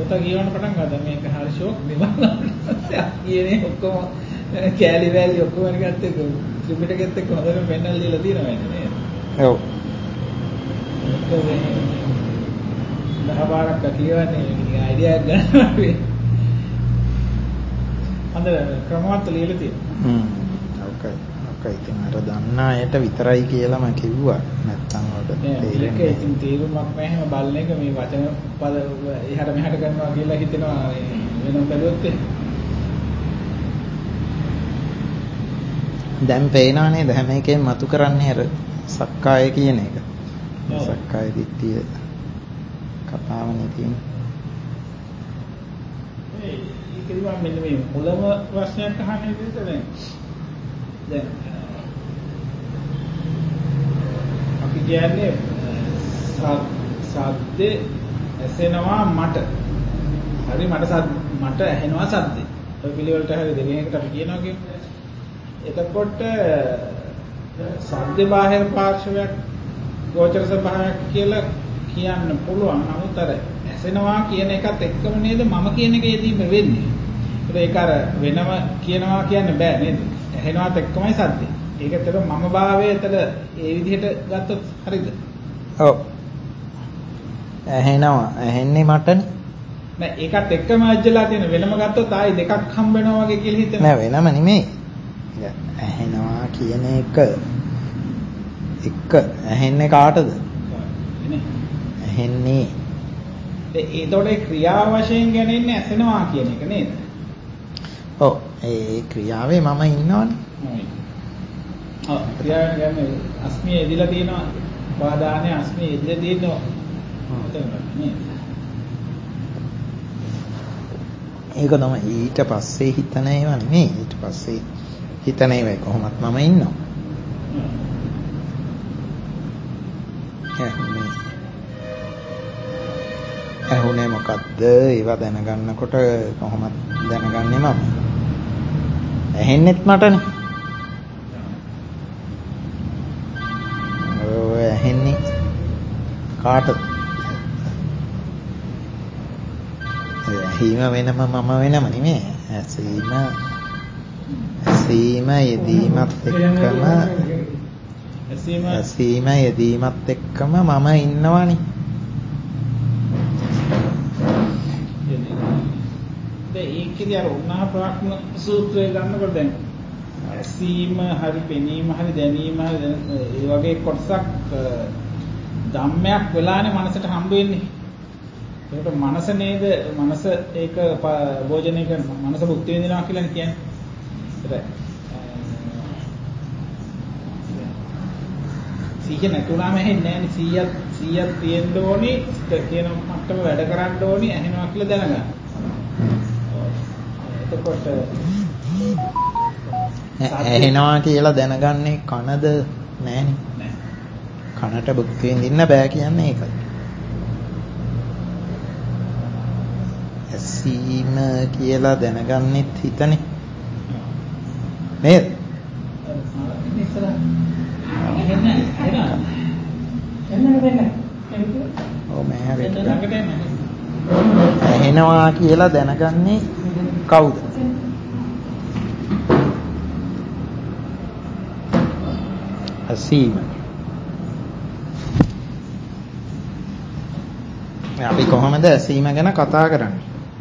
පොත කියවන්න පටන් ගත්තා. මේක හරි ෂෝක් නිවන්න. කියන්නේ ඔක්කොම කැලි වැලි ඔක්කොම නිකත් එක්ක ත්‍රිපිටකෙත් එක්ක හොඳට පෙන්නලා දීලා තියෙනවා නේද? ඔව්. දහපාරක් කියවන්නේ නිකන් අයිඩියා එකක් ගන්නවා වගේ. හොඳ ක්‍රමවත් ලියලා තියෙනවා. ඔකයි. ඉතින් අර දන්න අයට විතරයි කියලා මම කිව්වා. නැත්තම් වලට තේරෙන්නේ. ඉතින් තේරුමක් නැහැ බලන එක මේ වචන පද එහාට මෙහාට කරනවා කියලා හිතෙනවා වෙනම බැලුවොත් දැන් පේනවා නේද හැම එකෙම මතු කරන්නේ අර සක්කාය කියන එක. සක්කාය දිට්ඨිය කතාවනේ තියෙන්නේ. ඒකදී මම මෙන්න මේ මුලම ප්‍රශ්නයක් අහන්නේ විදිහට දැන් අපි කියන්නේ සද්දේ ඇසෙනවා මට. හරි මට ඇහෙනවා සද්දේ. ඔය පිළිවෙලට හරි දෙවෙනිකට අපි කියනවා කියමු. එතකොට සද්දේ බාහිර පාර්ශවයක් ගෝචර ස්වභාවයක් කියලා කියන්න පුළුවන්. නමුත් අර ඇසෙනවා කියන එකත් එක්කම නේද මම කියන එක යෙදීම වෙන්නේ. ඒක අර වෙනම කියනවා කියන්න බෑ නේද? ඇහෙනවත් එක්කමයි සද්දේ. ඒකත් මම භාවය එතන ඒ විදිහට ගත්තොත් හරිද? ඔව්. ඇහෙන්නේ මටනේ. නෑ ඒකත් එක්කම ඇජ්ජලා තියෙන වෙනම ගත්තොත් ආයි දෙකක් හම්බ වෙනවා වගේ කියලා හිතෙනවා. නෑ වෙනම නෙමෙයි. ඇහෙනවා කියන එක ඇහෙන්නේ කාටද? ඇහෙන්නේ. ඒතකොට ඒ ක්‍රියාව වශයෙන් ගැනෙන්නේ ඇසෙනවා කියන එක නේද? ඔව් ඒ ක්‍රියාවේ මම ඉන්නවනේ. ඔව් ක්‍රියාවෙන් කියන්නේ අස්මිය එදිලා තියෙනවා. උපාදානයේ අස්මිය එදිලා තියෙනවා. ඒක තමයි ඊට පස්සේ හිතන ඒවා නෙමෙයි. ඊට පස්සේ හිතන ඒවා කොහොමත් මම ඉන්නවා. ඇහුනේ මොකද්ද? ඒවා දැනගන්නකොට කොහොමද දැනගන්නේ මම? ඇහෙන්නෙත් මටනේ. ඔය ඇහෙන්නේ කාටද? ඇහිම වෙනම මම වෙනම නෙමෙයි. ඇසීම යෙදීමත් එක්කම මම ඉන්නවනේ. ඒකේදී අර උන්නා ප්‍රාඥ සූත්‍රය ගන්නකොට දැන් ඇසීම හරි පෙනීම හරි දැනීම හරි ඒ වගේ කොටසක් ධම්මයක් වෙලානේ මනසට හම්බ වෙන්නේ. ඒකට මනස නේද මනස ඒක භෝජනය කරනවා. මනස භුක්ති විඳිනවා කියලා කියන්නේ. සීය නැතුණාම ඇහෙන්නේ නැහැ නේ. 100ක් තියෙන්න ඕනේ කියන මට්ටම වැඩ කරන්න ඕනේ ඇහෙනවා කියලා දැනගන්න. එතකොට ඇහෙනවා කියලා දැනගන්නේ කනද නැහනේ. කනට භුක්ති විඳින්න බෑ කියන්නේ ඒකයි. ඇසීම කියලා දැනගන්නෙත් හිතනේ. නේද? ඇහෙනවා කියලා දැනගන්නේ කවුද? ඇසීම. අපි කොහොමද ඇසීම ගැන කතා කරන්නේ?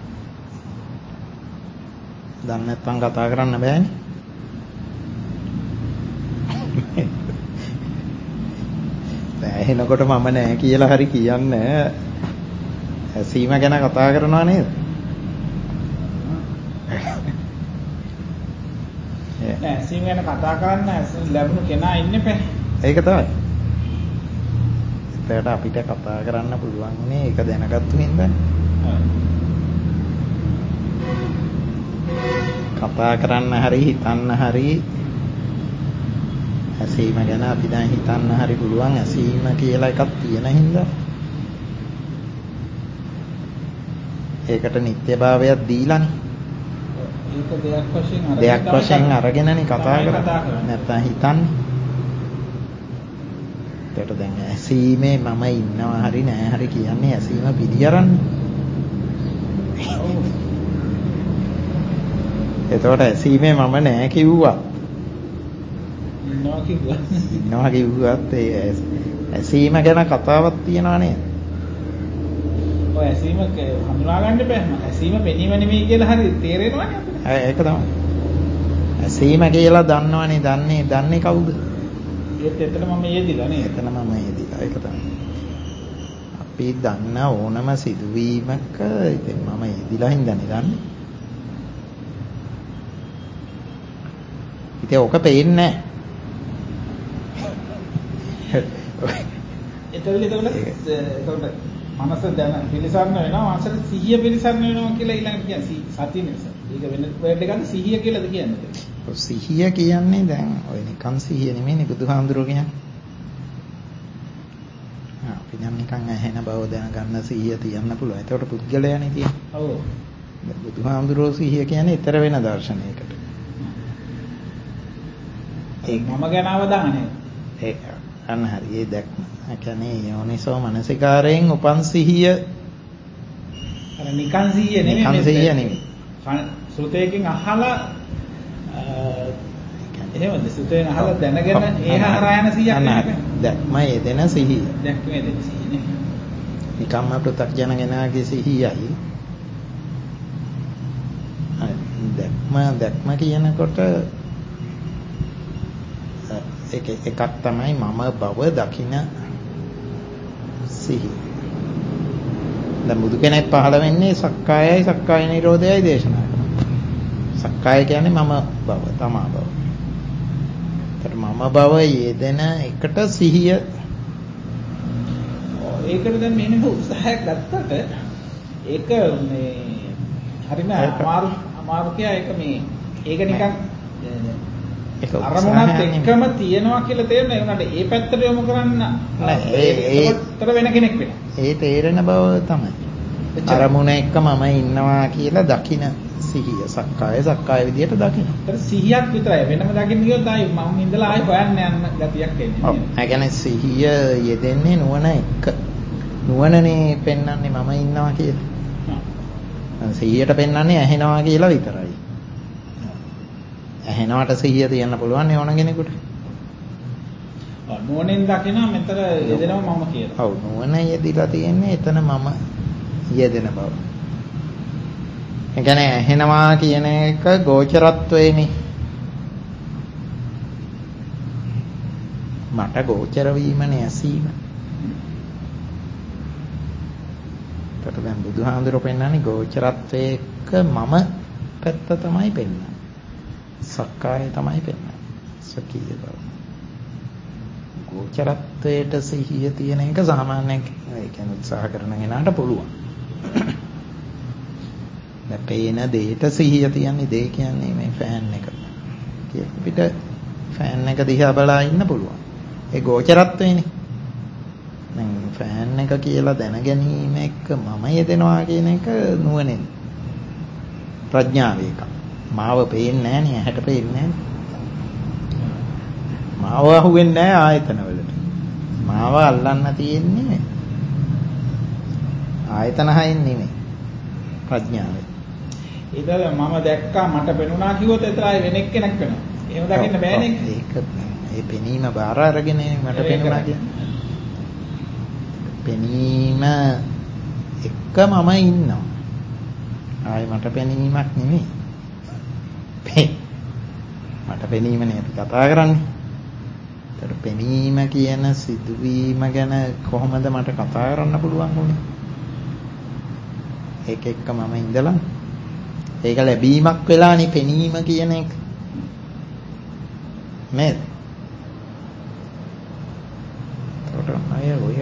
දන්නේ නැත්නම් කතා කරන්න බෑනේ. ඇහෙනකොට මම නෑ කියලා හරි කියන්නේ ඇසීම ගැන කතා කරනවා නේද? නෑ ඇසීම ගැන කතා කරන්න ලැබුණු කෙනා ඉන්නේ පෑ. ඒක තමයි. ඒකට අපිට කතා කරන්න පුළුවන් නේ ඒක දැනගත්තු හින්දා. කතා කරන්න හරි හිතන්න හරි ඇසීම ගැන අපි දැන් හිතන්න හරි පුළුවන් ඇසීම කියලා එකක් තියෙන හින්දා ඒකට නිත්‍යභාවයක් දීලානේ. ඒක දෙයක් වශයෙන් අරගෙනනේ කතා කරන්නේ. නැත්තම් හිතන්නේ. ඒකට දැන් ඇසීමේ මම ඉන්නවා හරි නෑ හරි කියන්නේ ඇසීම පිළිගරන්නේ. එතකොට ඇසීමේ මම නෑ කිව්වා. ඉන්නවා කිව්වත් ඒ ඇසීම ගැන කතාවක් තියනවා නේද? ඔය ඇසීම හඳුනා ගන්න බෑ. ඇසීම පෙනීම නෙමෙයි කියලා හරි තේරෙනවනේ අපිට. ඒක තමයි. ඇසීම කියලා දන්නවනේ. දන්නේ කවුද? ඒත් එතන මම යෙදිලා නේ. එතන මම යෙදිලා. ඒක තමයි. අපි දන්න ඕනම සිදුවීමක ඉතින් මම යෙදිලා හින්දානේ දන්නේ. ඉතින් ඔක පේන්නේ නැහැ. එතකොට මනස දැන පිළිසරණ වෙනවා, මනසට සිහිය පිළිසරණ වෙනවා කියලා ඊළඟට කියන්නේ සතිය නිසා. ඒක වෙන වර්ඩ් එකක්ද සිහිය කියලාද කියන්නේ? සිහිය කියන්නේ දැන් ඔය නිකන් සිහිය නෙමෙයිනේ බුදුහාමුදුරුවෝ කියන්නේ. අපි නම් නිකන් ඇහෙන බව දැනගන්න සිහිය තියන්න පුළුවන්. ඒකට පුද්ගලයානේ තියෙන්නේ. ඔව්. බුදුහාමුදුරුවෝ සිහිය කියන්නේ ඊතර වෙන දර්ශනයකට. ඒ මම ගැන අවධානය. ඒක අන්න හරි. ඒ දැක්ම. ඒ කියන්නේ යෝනිසෝ මනසිකාරයෙන් උපන් සිහිය. අර නිකන් සිහිය නෙමෙයි. නිකන් සිහිය නෙමෙයි. සුතේකින් අහලා එහෙමද? සුතේන් අහලා දැනගෙන ඒහා හරහා යන සිහියක් නෙමෙයි. දැක්ම යෙදෙන සිහිය. දැක්ම යෙදෙන සිහිය නෙමෙයි. නිකම්ම පෘථග්ජනගෙනාගේ සිහියයි. දැක්ම කියනකොට එකක් තමයි මම බව දකින සිහිය. දැන් බුදු කෙනෙක් පහළ වෙන්නේ සක්කායයි සක්කාය නිරෝධයයි දේශනා කරනවා. සක්කාය කියන්නේ මම බව, තමා බව. ඒතර මම බව යෙදෙන එකට සිහිය. ඒකට දැන් මෙන්න උත්සාහයක් ගත්තට ඒක මේ හරිම අමාරු කියලා ඒක මේ ඒක නිකන් අරමුණත් එක්කම තියනවා කියලා තේරෙනවා. ඒ උනාට ඒ පැත්තට යොමු කරන්න ඒකට වෙන කෙනෙක් වෙනවා. ඒ තේරෙන බව තමයි. අරමුණ එක්ක මම ඉන්නවා කියලා දකින සිහිය. සක්කාය විදියට දකින. ඒතර සිහියක් විතරයි. වෙනම දකින්න ගියොත් ආයි මම ඉඳලා ආයි හොයන්න යන ගතියක් එන්නේ. ඔව්. ඒ කියන්නේ සිහිය යෙදෙන්නේ නුවණ එක්ක. නුවණනේ පෙන්වන්නේ මම ඉන්නවා කියලා. සිහියට පෙන්වන්නේ ඇහෙනවා කියලා විතරයි. ඇහෙනවට සිහිය තියන්න පුළුවන් නේ ඕන කෙනෙකුට. නුවණෙන් දකිනවා මෙතන යෙදෙනවා මම කියලා. ඔව් නුවණ යෙදිලා තියෙන්නේ එතන මම යෙදෙන බව. ඒ කියන්නේ ඇහෙනවා කියන එක ගෝචරත්වයේනේ. මට ගෝචර වීමනේ ඇසීම. ඒකට දැන් බුදුහාමුදුරුවෝ පෙන්නන්නේ ගෝචරත්වයක මම පැත්ත තමයි පෙන්නන්නේ. සක්කාය තමයි පෙන්නන්නේ. සකීය බව. ගෝචරත්වයට සිහිය තියෙන එක සාමාන්‍යයෙන් ඒ කියන්නේ උත්සාහ කරන කෙනාට පුළුවන්. දැන් පේන දෙයට සිහිය තියන්නේ දේ කියන්නේ මේ ෆෑන් එක. කියලා අපිට ෆෑන් එක දිහා බලා ඉන්න පුළුවන්. ඒ ගෝචරත්වයනේ. දැන් ෆෑන් එක කියලා දැන ගැනීම එක්ක මම යෙදෙනවා කියන එක නුවණෙන්. ප්‍රඥාවේ එකක්. මාව පේන්නේ නැහැ නේ ඇහැට පේන්නේ නැහැ. මාව අහුවෙන්නේ නැහැ ආයතන වලට. මාව අල්ලන්න තියෙන්නේ ආයතන හයින් නෙමෙයි. ප්‍රඥාවේ. ඒක මම දැක්කා මට පෙනුණා කිව්වොත් එතන ආයෙ වෙන එක්කෙනෙක් වෙනවා. එහෙම දකින්න බෑනේ. ඒක ඒ පෙනීම බාර අරගෙන මට පෙනුණා කියන්නේ. පෙනීම එක්ක මම ඉන්නවා. ආයෙ මට පෙනීමක් නෙමෙයි. මට පෙනීමනේ අපි කතා කරන්නේ. ඒතර පෙනීම කියන සිදුවීම ගැන කොහොමද මට කතා කරන්න පුළුවන් උනේ? ඒක එක්ක මම ඉඳලා ඒක ලැබීමක් වෙලානේ පෙනීම කියන එක. නේද? ඒකට ඔය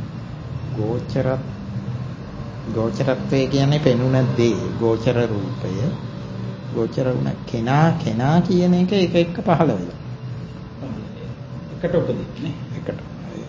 ගෝචරත්වය කියන්නේ පෙනුන දේ, ගෝචර රූපය. ගෝචර වුණ කෙනා කියන එක එක පහළ වෙලා. එකට උපදින්නේ. එකට.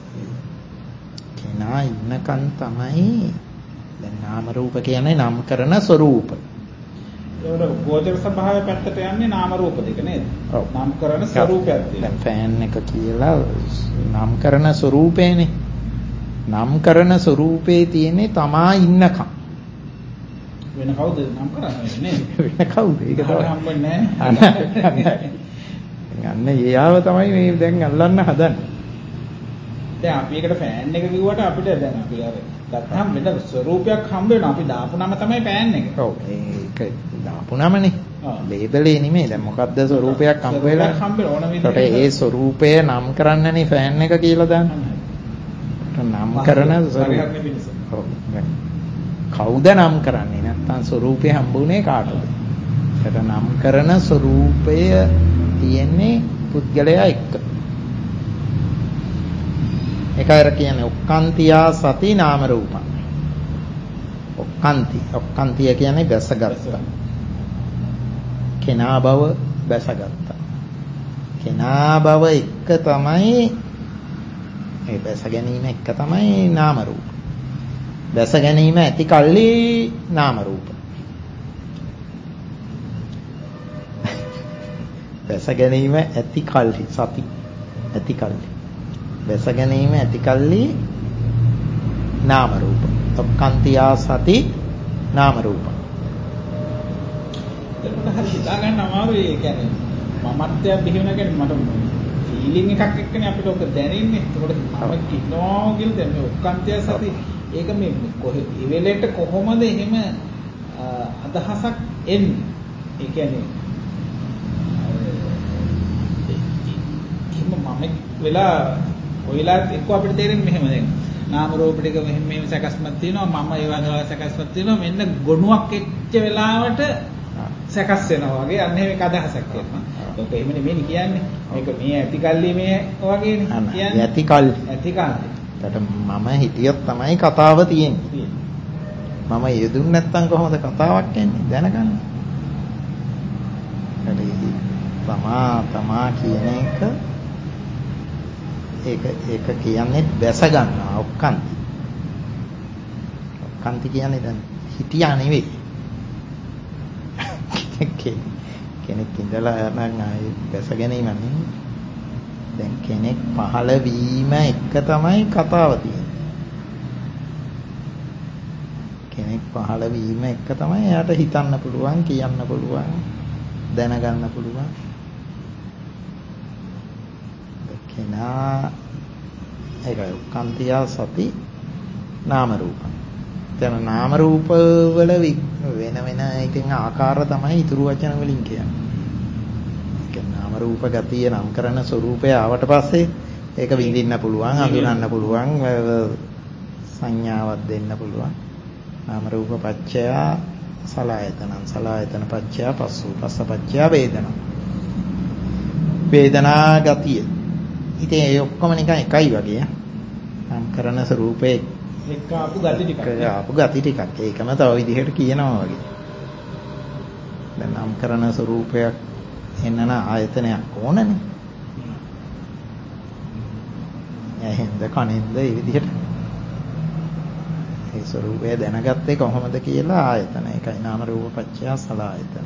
කෙනා ඉන්නකන් තමයි දැන් නාම රූප කියන්නේ නම් කරන ස්වરૂප. ඒවල ගෝචර ස්වභාවය පැත්තට යන්නේ නාම රූප දෙක නේද? ඔව්. නම් කරන ස්වરૂපයක් තියෙනවා. දැන් ෆෑන් එක කියලා නම් කරන ස්වરૂපේනේ. නම් කරන ස්වરૂපේ තියෙන්නේ තමා ඉන්නකම්. වෙන කවුද නම් කරන්නේ නේ? වෙන කවුද? ඒක තමයි හම්බෙන්නේ නැහැ. අන්න එයාව තමයි මේ දැන් අල්ලන්න හදන්නේ. දැන් අපි එකට ෆෑන් එක කිව්වට අපිට දැන් අපි අර ගත්තාම මෙතන ස්වරූපයක් හම්බ වෙනවා. අපි දාපු නම තමයි ෆෑන් එක. ඔව් ඒක දාපු නමනේ. ලේබලේ නෙමෙයි. දැන් මොකද්ද ස්වරූපයක් හම්බ වෙලා? ඕන විදිහට. ඒ ස්වරූපය නම් කරන්නනේ ෆෑන් එක කියලා දාන්නේ. නම් කරන ස්වරූපය. ඔව්. කවුද නම් කරන්නේ? නැත්තම් ස්වරූපේ හම්බුනේ කාටද? ඒකට නම් කරන ස්වරූපය තියෙන්නේ පුද්ගලයා එක්ක. ඒකයි කියන්නේ ඔක්කාන්තියා සති නාම රූපං. ඔක්කාන්තිය කියන්නේ බැසගත්තා. කෙනා බව බැසගත්තා. කෙනා බව එක්ක තමයි ඒ බැස ගැනීම එක්ක තමයි නාම රූප. බැස ගැනීම ඇති කල්ලි නාම රූප. බැස ගැනීම ඇති කල්හි සති ඇති කල්හි බැස ගැනීම ඇති කල්හි නාම රූප. ඔක්කාන්තියා සති නාම රූප. එතකොට හරි හිතා ගන්න අමාරුයි. ඒ කියන්නේ මමත්වයක් බිහි වෙන කියන්නේ මට ෆීලිං එකක් එක්කනේ අපිට ඔක දැනෙන්නේ. එතකොට මම කිනෝ කියලා දැන් මේ ඔක්කාන්තියා සති ඒක මේ කොහෙ ඉවෙලෙට කොහොමද එහෙම අදහසක් එන්නේ? ඒ කියන්නේ මම වෙලා ඔයලාත් එක්ක අපිට තේරෙන්නේ මෙහෙම දැන් නාම රූප ටික මෙහෙම සැකස්මක් තියෙනවා මම ඒ වගේ සැකස්මක් තියෙනවා මෙන්න ගොනුවක් එච්ච වෙලාවට සැකස් වෙනවා වගේ අන්න එහෙම එක අදහසක් එනවා. ඒක එහෙම නෙමෙයි කියන්නේ. මේක මේ ඇතිකල්ලි මේ වගේනේ කියන්නේ. ඇතිකල්ලි. ඇතිකල්ලි. ඒකට මම හිතියොත් තමයි කතාව තියෙන්නේ. මම යෙදුන් නැත්තම් කොහොමද කතාවක් එන්නේ දැනගන්න. තමා කියන එක ඒක කියන්නේ දැස ගන්නවා ඔක්කාන්ති. ඔක්කාන්ති කියන්නේ දැන් හිතියා නෙවෙයි. කෙනෙක් ඉඳලා නම් ආයේ දැස ගැනීම නෙවෙයි. දැන් කෙනෙක් පහළ වීම එක තමයි කතාව තියෙන්නේ. කෙනෙක් පහළ වීම එක තමයි එයාට හිතන්න පුළුවන්, කියන්න පුළුවන්, දැනගන්න පුළුවන්. කෙනා ඒකයි ඔක්කාන්තියා සති නාම රූප. දැන් නාම රූප වල වෙන වෙන ඉතින් ආකාර තමයි ඉතුරු වචන වලින් කියන්නේ. නාම රූප ගතිය නම් කරන ස්වરૂපය ආවට පස්සේ ඒක විඳින්න පුළුවන්, හඳුනන්න පුළුවන්, සංඥාවක් දෙන්න පුළුවන්. නාම රූප පච්චය සලආයතන, සලආයතන පච්චය පස්සෝ, පස්ස පච්චය වේදනා. වේදනා ගතිය. ඉතින් ඒ ඔක්කොම නිකන් එකයි වගේ. නම් කරන ස්වરૂපේ එක්ක ආපු ගති ටිකක්. ආපු ගති ටිකක්. ඒකම තව විදිහට කියනවා වගේ. දැන් නම් කරන ස්වરૂපයක් එන්නන ආයතනයක් ඕනනේ. ඇහෙන්ද කනෙන්ද මේ විදිහට. ඒ ස්වરૂපය දැනගත්තේ කොහොමද කියලා ආයතන. ඒකයි නාම රූප පත්‍ය සලආයතන.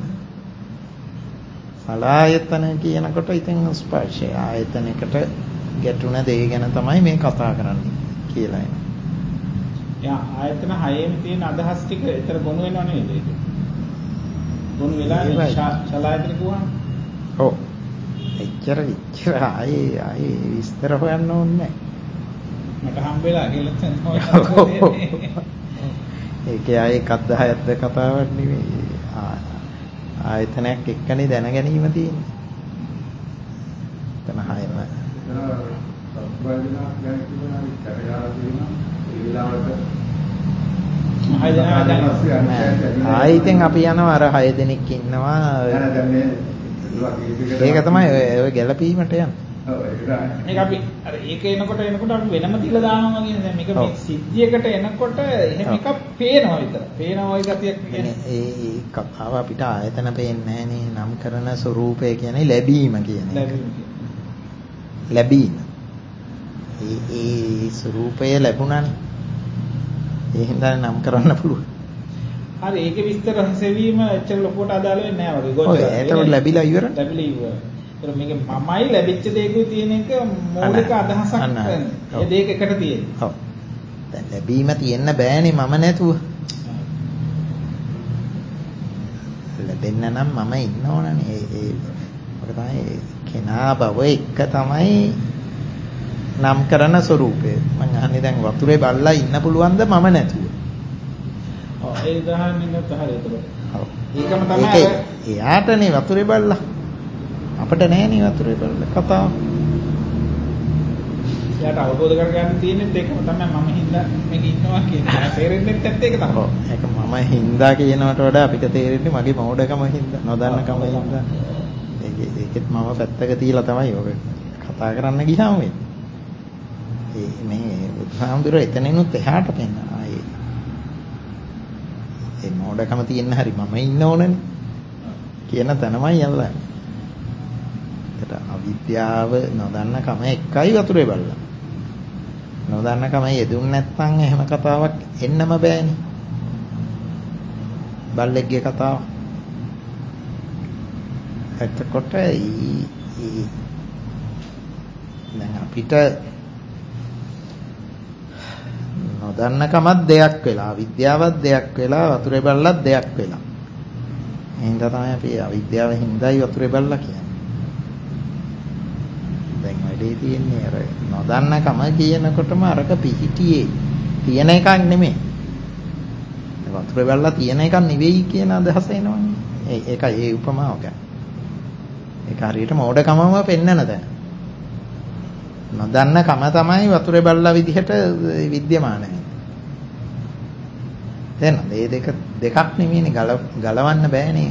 සලආයතන කියනකොට ඉතින් ස්පර්ශය ආයතනයකට ගැටුණ දේ ගැන තමයි මේ කතා කරන්නේ කියලා එනවා. යා ආයතන හයේම තියෙන අදහස් ටික ඒතර ගොනු වෙනව නේද ඒක? ගොනු වෙලා සලආයතන කිව්වම ඔව්. එච්චර ආයේ විස්තර හොයන්න ඕනේ නැහැ. මට හම්බ වෙලා කියලා තමයි. ඒකේ ආයේ එකක් 10ක්ද කතාවක් නෙවෙයි. ආයතනයක් එක්කනේ දැන ගැනීම තියෙන්නේ. එතන හයම. ඉතින් අපි යනවා අර 6 දෙනෙක් ඉන්නවා. ඒක තමයි ඔය ගැළපීමට යන්නේ. මේක අපි අර ඒක එනකොට අපි වෙනම තියලා දානවා කියන්නේ දැන් මේක මේ සිද්ධියකට එනකොට එහෙම එකක් පේනවා විතර. පේනවා වගේ ගතියක් කියන්නේ. ඒ කතාව අපිට ආයතන පේන්නේ නැහනේ. නම් කරන ස්වરૂපය කියන්නේ ලැබීම කියන්නේ. ලැබීම. ඒ ස්වરૂපය ලැබුණානේ. ඒ හින්දා නම් කරන්න පුළුවන්. හරි ඒකේ විස්තර හැසෙවීම එච්චර ලොකුවට අදාළ වෙන්නේ නැහැ වගේ. ඔය ඒතකොට ලැබිලා ඉවරනේ. ලැබිලා ඉවරයි. ඒතර මේක මමයි ලැබිච්ච දේකුයි තියෙන එක මූලික අදහසක් වෙන්නේ. ඒ දෙක එකට තියෙන්නේ. ඔව්. දැන් ලැබීම තියෙන්න බෑනේ මම නැතුව. දෙන්න නම් මම ඉන්න ඕනනේ. ඒක තමයි කෙනා බව එක තමයි නම් කරන ස්වરૂපය. මම අහන්නේ දැන් වතුරේ බල්ලා ඉන්න පුළුවන්ද මම නැතුව? ඔව් ඒ උදාහරණෙන් ගත්ත හරියට. ඔව්. ඒකම තමයි එයාටනේ වතුරේ බල්ලා. අපිට නෑනේ වතුරේ බල්ලා කතාව. එයාට අවබෝධ කරගන්න තියෙන්නේ ඒකම තමයි මම හින්දා මේක ඉන්නවා කියන එක. තේරෙන්නේ නැත්නම් ඒක තමයි. ඔව්. ඒක මම හින්දා කියනවට වඩා අපිට තේරෙන්නේ මගේ මෝඩකම හින්දා, නොදන්නකම හින්දා. ඒකෙත් මම පැත්තක තියලා තමයි ඔය කතා කරන්න ගියාම වෙන්නේ. මේ බුදුහාමුදුරුවෝ එතනිනුත් එහාට පෙන්නනවා. ඒ මෝඩකම තියෙන හැරි මම ඉන්න ඕනනේ කියන තැනමයි යල්ලා. ඒකට අවිද්‍යාව නොදන්නකම එකයි වතුරේ බල්ලා. නොදන්නකම යෙදුන් නැත්නම් එහෙම කතාවක් එන්නම බෑනේ. බල්ලෙක්ගේ කතාව. එතකොට දැන් අපිට නොදන්නකමත් දෙයක් වෙලා, අවිද්‍යාවත් දෙයක් වෙලා, වතුරේ බල්ලත් දෙයක් වෙලා. එහෙනම් තමයි අපි අවිද්‍යාව හින්දායි වතුරේ බල්ලා කියන්නේ. දැන් වැඩේ තියෙන්නේ අර නොදන්නකම කියනකොටම අරක පිහිටියේ තියෙන එකක් නෙමෙයි. වතුරේ බල්ලා තියෙන එකක් නෙවෙයි කියන අදහස එනවනේ. ඒකයි ඒ උපමාව ගන්න. ඒක හරියට මෝඩකමම පෙන්නන දැන. නොදන්නකම තමයි වතුරේ බල්ලා විදිහට විද්‍යමාන වෙන්නේ. දැන් මේ දෙකක් නෙමෙයිනේ ගලවන්න බෑනේ.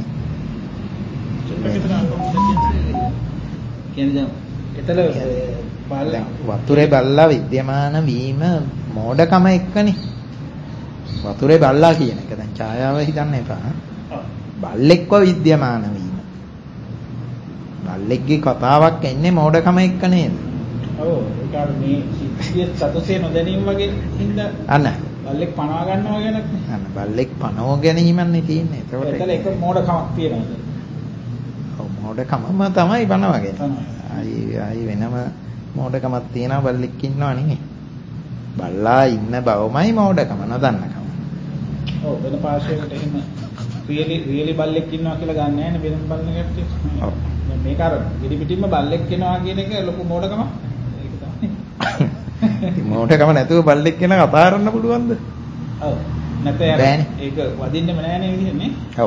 කියන්නේ එතල වතුරේ බල්ලා විද්‍යමාන වීම මෝඩකම එක්කනේ. වතුරේ බල්ලා කියන එක දැන් ඡායාව හිතන්න එපා. බල්ලෙක්ව විද්‍යමාන වීම. බල්ලෙක්ගේ කතාවක් එන්නේ මෝඩකම එක්ක නේද? ඔව් ඒක අර මේ සිද්ධිය සතුසේ නොදැනීම වගේ හින්දා අන්න බල්ලෙක් පනවා ගන්නවා කියනක් නේ. අන්න බල්ලෙක් පනව ගැනීමන්නේ තියෙන්නේ. ඒකට ඒක මෝඩකමක් තියෙනවා. ඔව් මෝඩකමම තමයි පනවගෙන. ආයි වෙනම මෝඩකමක් තියෙනවා බල්ලෙක් ඉන්නවා නෙමෙයි. බල්ලා ඉන්න බවමයි මෝඩකම නොදන්නකම. ඔව් වෙන පාර්ශවයකට එහෙම රියලි බල්ලෙක් ඉන්නවා කියලා ගන්න නැහැ නේ වෙනම බල්ලෙක්. ඔව්. මේක අර ඉදි පිටින්ම බල්ලෙක් වෙනවා කියන එක ලොකු මෝඩකමක්. ඒක තමයි. මෝඩකම නැතුව බල්ලෙක් වෙන කතා කරන්න පුළුවන්ද? ඔව්. නැත්නම් ඒක වදින්නෙම නෑනේ විදිහනේ. ඔව්.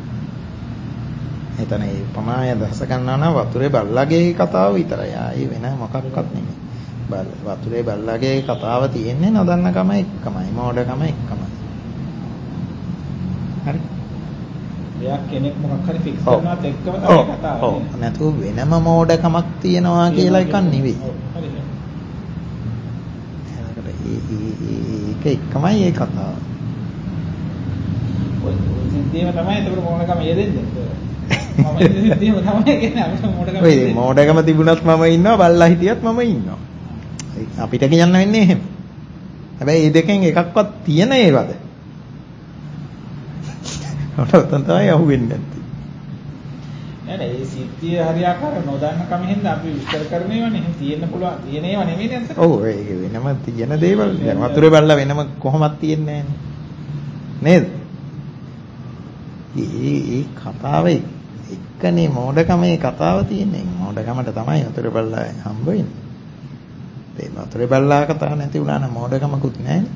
එතන ඒ ප්‍රමාණය දහස ගන්නවා නම් වතුරේ බල්ලාගේ කතාව විතරයි. ආයේ වෙන මොකක්වත් නෙමෙයි. වතුරේ බල්ලාගේ කතාව තියෙන්නේ නොදන්නකම එක්කමයි, මෝඩකම එක්කමයි. හරි. එයා කෙනෙක් මොකක් හරි ෆික්ස් කරනවත් එක්කම තමයි කතාව. ඔව්. නැතුව වෙනම මෝඩකමක් තියනවා කියලා එකක් නෙවෙයි. ඔව්. හරි. ඒක එක්කමයි ඒ කතාව. ඔය සිද්ධියම තමයි ඒක මොනකම යෙදෙන්නේ. මම සිද්ධියම තමයි කියන්නේ අපිට මොඩකම. ඔය මොඩකම තිබුණත් මම ඉන්නවා, බල්ලා හිටියත් මම ඉන්නවා. අපිට කියන්න වෙන්නේ එහෙම. හැබැයි මේ දෙකෙන් එකක්වත් තියෙන ඒවද? ඔතන තමයි අහුවෙන්නේ නැත්තේ. නෑ ඒ සිද්ධිය හරියාකාර නොදන්නකම හින්දා අපි විස්තර කරනේවනේ. එහෙම තියෙන්න පුළුවන්. තියෙන ඒවා නෙමෙයි නේද? ඔව් ඒක වෙනම තියෙන දේවල්. දැන් වතුරේ බල්ලා වෙනම කොහොමද තියන්නේ නේද? ඒ කතාවේ එක්කනේ මෝඩකමේ කතාව තියෙන්නේ. මෝඩකමට තමයි වතුරේ බල්ලා හම්බ වෙන්නේ. ඒ වතුරේ බල්ලා කතාව නැති වුණා නම් මෝඩකමකුත් නැහැ.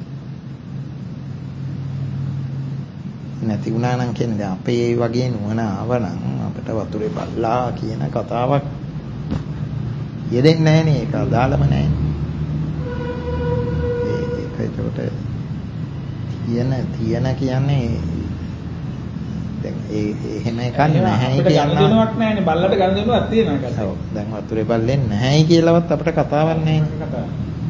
නැති වුණා නම් කියන්නේ අපේ වගේ නුවණ ආවනම් අපිට වතුරේ බල්ලා කියන කතාවක් යෙදෙන්නේ නැහැ නේ. ඒක අදාළම නැහැ. ඒක ඒකට තියෙන කියන්නේ දැන් එහෙම එකක් නැහැ කියනවා. ගනුදෙනුවක් නැහැනේ. බල්ලට ගනුදෙනුවක් තියෙනවා. ඔව්. දැන් වතුරේ බල්ලෙන් නැහැයි කියලාවත් අපිට කතාවක් නැහැ.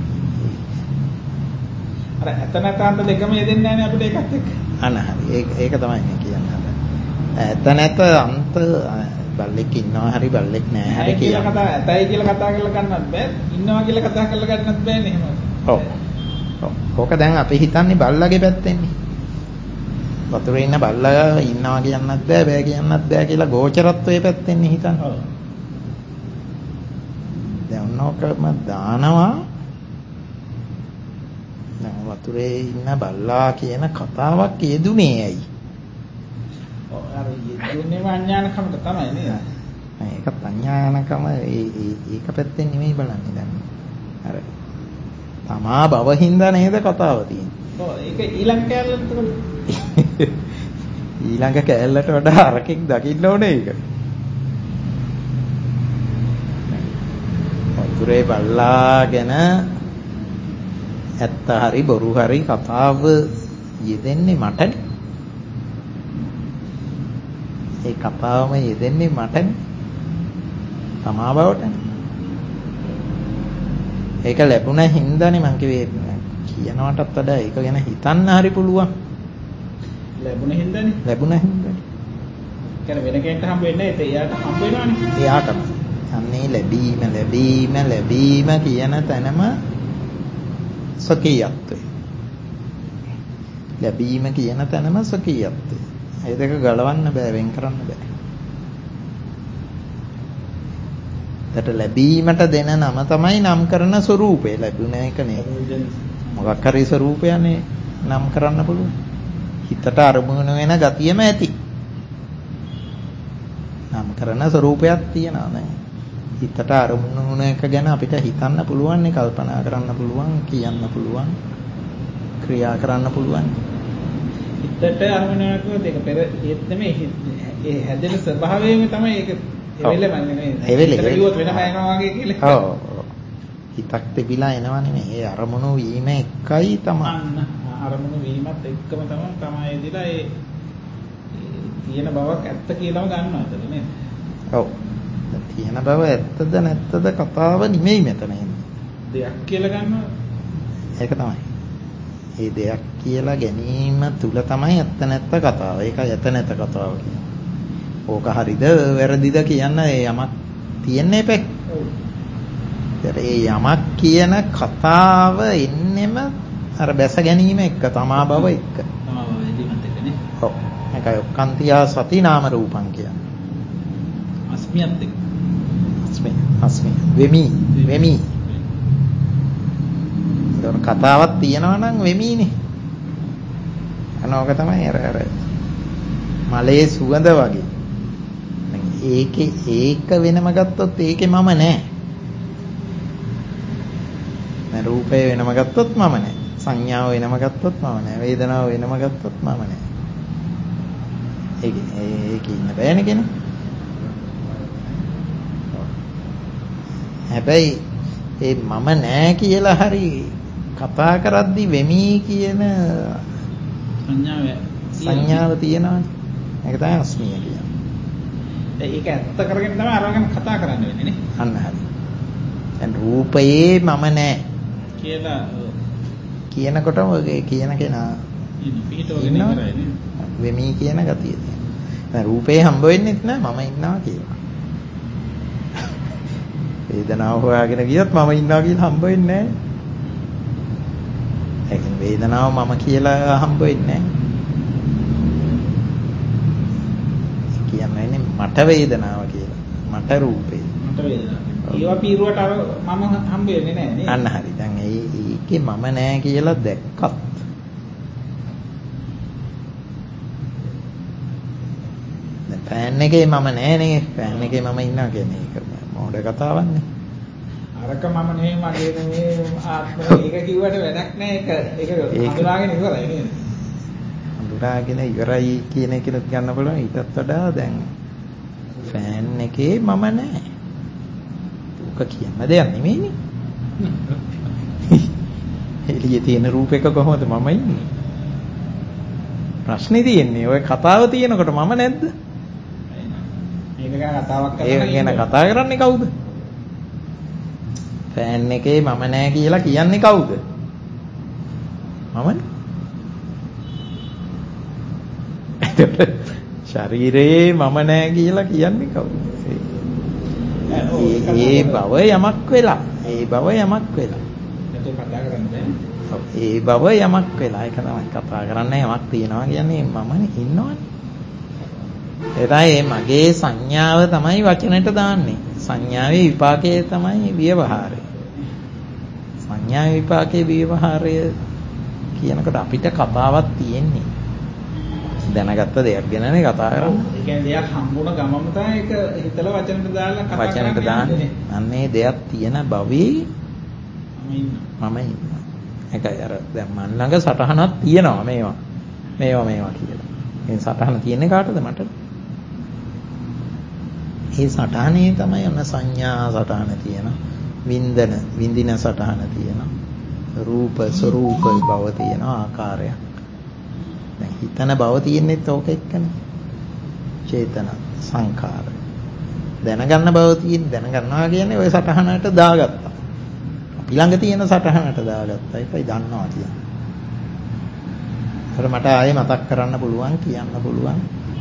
අර ඇත නැතාන්ත දෙකම යෙදෙන්නේ නැහැනේ අපිට ඒකත් එක්ක. අන්න හරි. ඒක තමයි මේ කියන්නේ. ඇත නැත අන්ත බල්ලෙක් ඉන්නවා හරි බල්ලෙක් නැහැ හරි කියලා කතා ඇතයි කියලා කතා කරලා ගන්නත් බෑ. ඉන්නවා කියලා කතා කරලා ගන්නත් බෑනේ එහෙම. ඔව්. ඔව්. ඕක දැන් අපි හිතන්නේ බල්ලගේ පැත්තෙන්නේ. වතුරේ ඉන්න බල්ලා ඉන්නවා කියන්නත් බෑ කියන්නත් බෑ කියලා ගෝචරත්වයේ පැත්තෙන්නේ හිතන්නේ. ඔව්. දැන් ඔන්නෝකම දානවා. දැන් වතුරේ ඉන්න බල්ලා කියන කතාවක් යෙදුනේ ඇයි? අර යෙදුනේම අඥානකමට තමයි නේද? ඒකත් අඥානකම ඒක පැත්තෙන් නෙමෙයි බලන්නේ දැන්. අර තමා බවින්ද නේද කතාව තියෙන්නේ. ඔව් ඒක ඊළඟ කැලලට ඊළඟ කැලලට වඩා අරකින් දකින්න ඕනේ ඒක. වතුරේ බල්ලාගෙන ඇත්ත හරි බොරු හරි කතාව යෙදෙන්නේ මටනේ. ඒ කතාවම යෙදෙන්නේ මටනේ. තමා බවටනේ. ඒක ලැබුණ හින්දානේ මං කිව්වේ කියනවටත් වඩා ඒක ගැන හිතන්න හරි පුළුවන්. ලැබුණ හින්දානේ. ලැබුණ හින්දානේ. කියන්නේ වෙන කෙනෙක්ට හම්බ වෙන්නේ නැහැ. එයාට හම්බ වෙනවනේ. එයාටම. අන්නේ ලැබීම කියන තැනම සකීයත්වය. ලැබීම කියන තැනම සකීයත්වය. ඒ දෙක ගලවන්න බෑ, වෙන් කරන්න බෑ. ඒකට ලැබීමට දෙන නම තමයි නම් කරන ස්වરૂපය. ලැබුණ එක නේ. මොකක් හරි ස්වરૂපයනේ නම් කරන්න පුළුවන්. හිතට අරමුණු වෙන ගතියම ඇති. නම් කරන ස්වરૂපයක් තියෙනවා නේ. හිතට අරමුණු වුණ එක ගැන අපිට හිතන්න පුළුවන්, කල්පනා කරන්න පුළුවන්, කියන්න පුළුවන්, ක්‍රියා කරන්න පුළුවන්. හිතට අරමුණු වෙනකොට ඒක පෙර ඒත් නෙමෙයි ඒ හැදෙන ස්වභාවයම තමයි ඒක එවෙලම නෙමෙයි. එවෙලෙ කිව්වොත් වෙනම යනවා වගේ කියලා. ඔව්. හිතක් තිබිලා එනවා නෙමෙයි. ඒ අරමුණු වීම එකයි තමයි. අරමුණු වීමත් එක්කම තමයි එදිලා ඒ තියෙන බවක් ඇත්ත කියලාම ගන්නවා එතන නේද? ඔව්. තියෙන බව ඇත්තද නැත්තද කතාව නෙමෙයි මෙතන එන්නේ. දෙයක් කියලා ගන්නවා. ඒක තමයි. ඒ දෙයක් කියලා ගැනීම තුල තමයි ඇත්ත නැත්ත කතාව. ඒකයි ඇත්ත නැත්ත කතාව කියන්නේ. ඕක හරිද වැරදිද කියන්න ඒ යමක් තියෙන්න එපේ. ඔව්. ඒ යමක් කියන කතාව එන්නෙම අර බැස ගැනීම එක්ක තමා බව එක්ක. තමා බව එදිමත් එක්කනේ. ඔව්. ඒකයි ඔක්කාන්තියා සති නාම රූපං කියන්නේ. අස්මියත් එක්ක. අස්මි වෙමි. ඒක කතාවක් තියෙනවා නම් වෙමීනේ. අනෝක තමයි අර මලේ සුවඳ වගේ. ඒක වෙනම ගත්තොත් ඒකේ මම නෑ. දැන් රූපය වෙනම ගත්තොත් මම නෑ. සංඥාව වෙනම ගත්තොත් මම නෑ. වේදනාව වෙනම ගත්තොත් මම නෑ. ඒක ඉන්න බෑනේ කෙනෙක්. හැබැයි ඒ මම නෑ කියලා හරි කතා කරද්දි වෙමි කියන සංඥාව තියෙනවානේ. ඒක තමයි අස්මිය කියන්නේ. ඒක ඇත්ත කරගෙන තමයි අරගෙන කතා කරන්න වෙන්නේ නේ. අන්න හරි. දැන් රූපයේ මම නෑ කියලා කියනකොටම ඔය කියන කෙනා පිටවගෙන ඉවරයි නේ. වෙමි කියන ගතිය තියෙනවා. දැන් රූපේ හම්බ වෙන්නෙත් නෑ මම ඉන්නවා කියලා. වේදනාව හොයාගෙන ගියොත් මම ඉන්නවා කියලා හම්බ වෙන්නේ නැහැ. ඒ කියන්නේ වේදනාව මම කියලා හම්බ වෙන්නේ නැහැ. කියන්නේ මට වේදනාව කියලා. මට රූපේ. මට වේදනාව. ඒවා පීරුවට අර මම හම්බ වෙන්නේ නැහැ නේද? අන්න හරි. දැන් ඒකේ මම නැහැ කියලා දැක්කත් දැන් ෆෑන් එකේ මම නැහැ නේ. ෆෑන් එකේ මම ඉන්නවා කියන්නේ ඒක මොඩ කතාවක්නේ. අරක මම නෙමෙයි මගේ නෙමෙයි ආත්මය ඒක කිව්වට වැඩක් නැහැ. ඒක හඳුනාගෙන ඉවරයි නේද? හඳුනාගෙන ඉවරයි කියන එකත් ගන්න පුළුවන්. ඊටත් වඩා දැන් ෆෑන් එකේ මම නැහැ. ඔක කියන්න දෙයක් නෙමෙයිනේ. එළියේ තියෙන රූපයක කොහොමද මම ඉන්නේ? ප්‍රශ්නේ තියෙන්නේ ඔය කතාව තියෙනකොට මම නැද්ද? ඒක ගැන කතාවක් කරන්න. ඒක ගැන කතා කරන්නේ කවුද? ෆෑන් එකේ මම නෑ කියලා කියන්නේ කවුද? මමනේ. ශරීරයේ මම නෑ කියලා කියන්නේ කවුද? ඒ බව යමක් වෙලා. ඒ බව යමක් වෙලා. ඒක කතා කරන්න බෑ. ඒ බව යමක් වෙලා. ඒක තමයි කතා කරන්න යමක් තියනවා කියන්නේ මමනේ ඉන්නවනේ. එතයි මගේ සංඥාව තමයි වචනෙට දාන්නේ. සංඥාවේ විපාකයේ තමයි ව්‍යවහාරය. සංඥාවේ විපාකයේ ව්‍යවහාරය කියනකොට අපිට කතාවක් තියෙන්නේ. දැනගත්ත දෙයක් ගැනනේ කතා කරන්නේ. ඒ කියන්නේ දෙයක් හම්බුණ ගමම තමයි ඒක හිතලා වචනෙට දාලා කතා කරන්නේ. වචනෙට දාන්නේ. අන්නේ දෙයක් තියෙන භවයේ මම ඉන්නවා. ඒකයි අර දැන් මන් ළඟ සටහනක් තියෙනවා මේවා කියලා. මේ සටහන තියෙන්නේ කාටද? මට. ඒ සටහනේ තමයි ඔන්න සංඥා සටහන තියෙනවා. විඳින සටහන තියෙනවා. රූප ස්වરૂප භව තියෙනවා ආකාරයක්. දැන් හිතන භව තියෙන්නේත් ඕක එක්කනේ. චේතන සංඛාර. දැනගන්න භව දැනගන්නවා කියන්නේ ওই සටහනට දාගත්තා. අපි ළඟ තියෙන සටහනට දාගත්තා. ඒකයි දන්නවා කියන්නේ. ඒතර මට ආයේ මතක් කරන්න පුළුවන් කියන්න පුළුවන්.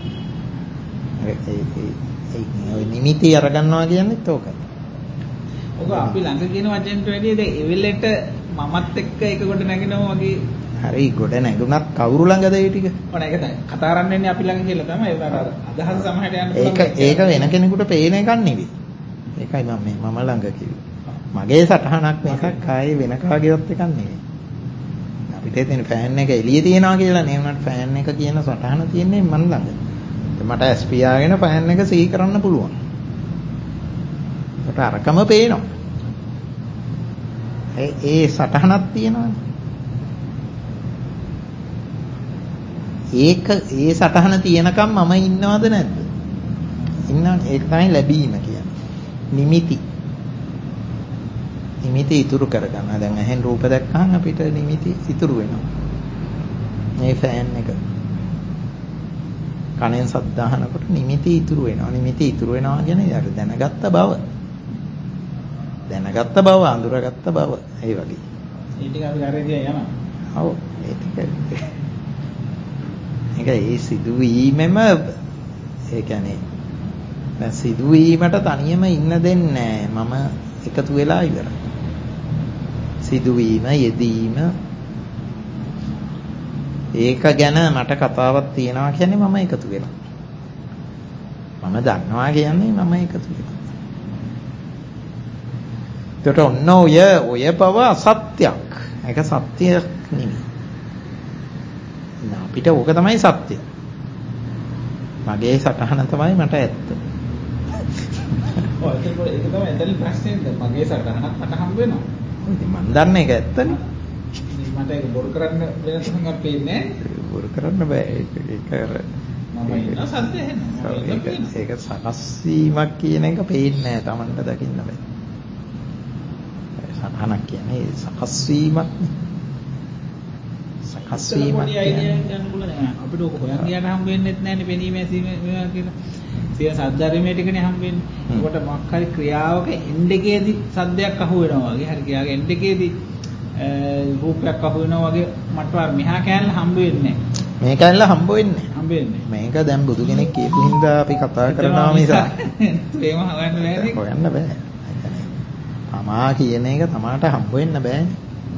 ඒ නිමිති අරගන්නවා කියන්නේත් ඕකයි. ඔක අපි ළඟ කියන වචෙන්ට වැඩිය දැන් එවෙලෙට මමත් එක්ක ඒක කොට නැගිනවා වගේ. හරි ගොඩ නැගුණත් කවුරු ළඟද ඒ ටික? ඔන්න ඒක තමයි. කතා කරන්නේ අපි ළඟ කියලා තමයි. ඒක අදහස සමහරට යන්න පුළුවන්. ඒක වෙන කෙනෙකුට පේන එකක් නෙවෙයි. ඒකයි මම ළඟ කිව්වේ. මගේ සටහනක් මේකක් ආයේ වෙන කාගේවත් එකක් නෙවෙයි. අපිට තියෙන ෆෑන් එක එළියේ තියනවා කියලා නේ උනට ෆෑන් එක කියන සටහන තියෙන්නේ මන් ළඟ. මට SP ආගෙන ෆෑන් එක සිහි කරන්න පුළුවන්. ඒකට අරකම පේනවා. ඒ සටහනක් තියෙනවානේ. ඒ සටහන තියෙනකම් මම ඉන්නවද නැද්ද? ඉන්නවනේ. ඒක තමයි ලැබීම කියන්නේ. නිමිති ඉතුරු කරගන්න. දැන් ඇහෙන් රූප දැක්කහම අපිට නිමිති ඉතුරු වෙනවා. මේ ෆෑන් එක. කනෙන් ශබ්ද අහනකොට නිමිති ඉතුරු වෙනවා. නිමිති ඉතුරු වෙනවා කියන්නේ අර දැනගත්ත බව. අඳුරගත්ත බව. ඒ වගේ. ඒ ටික අපි කරේදී යනවා. ඔව් ඒ ටික. ඒ සිදුවීමෙම ඒ කියන්නේ දැන් සිදුවීමට තනියම ඉන්න දෙන්නේ මම එකතු වෙලා ඉවරයි. සිදුවීම යෙදීම ඒක ගැන මට කතාවක් තියෙනවා කියන්නේ මම එකතු වෙනවා. මම දන්නවා කියන්නේ මම එකතු වෙනවා. ඒකට ඔන්න ඔය බව අසත්‍යක්. ඒක සත්‍යයක් නෙමෙයි. අපිට ඕක තමයි සත්‍ය. මගේ සටහන තමයි මට ඇත්ත. ඔය ඒක තමයි එතන ප්‍රශ්නේ. මගේ සටහනක් මට හම්බ වෙනවා. ඉතින් මම දන්නේ ඒක ඇත්තනේ. මට ඒක බොරු කරන්න වෙන තරම් පේන්නේ නැහැ. බොරු කරන්න බෑ. ඒක අර මම ඉන්න සත්‍ය එහෙනම්. ඒක සකස් වීමක් කියන එක පේන්නේ නැහැ. Tamanට දකින්න බෑ. සටහනක් කියන්නේ සකස් වීමක් නේ. සකස් වීමක් කියන්නේ අපිට ඔක හොයන් ගියාට හම්බ වෙන්නේ නැහැනේ පෙනීම ඇසීම මේවා කියලා. සිය සද්දර්මයේ ටිකනේ හම්බ වෙන්නේ. ඒකට මොකක් හරි ක්‍රියාවක එන්ඩ් එකේදී සද්දයක් අහු වෙනවා වගේ. හරි කියාගේ එන්ඩ් එකේදී රූපයක් අහු වෙනවා වගේ මට මෙහා කෑල්ල හම්බ වෙන්නේ නැහැ. මේ කෑල්ල හම්බ වෙන්නේ නැහැ. මේක දැන් බුදු කෙනෙක් කියපු හින්දා අපි කතා කරනවා මිසක් ඒව හොයන්න බෑනේ. හොයන්න බෑ. තමා කියන එක තමාට හම්බ වෙන්න බෑනේ.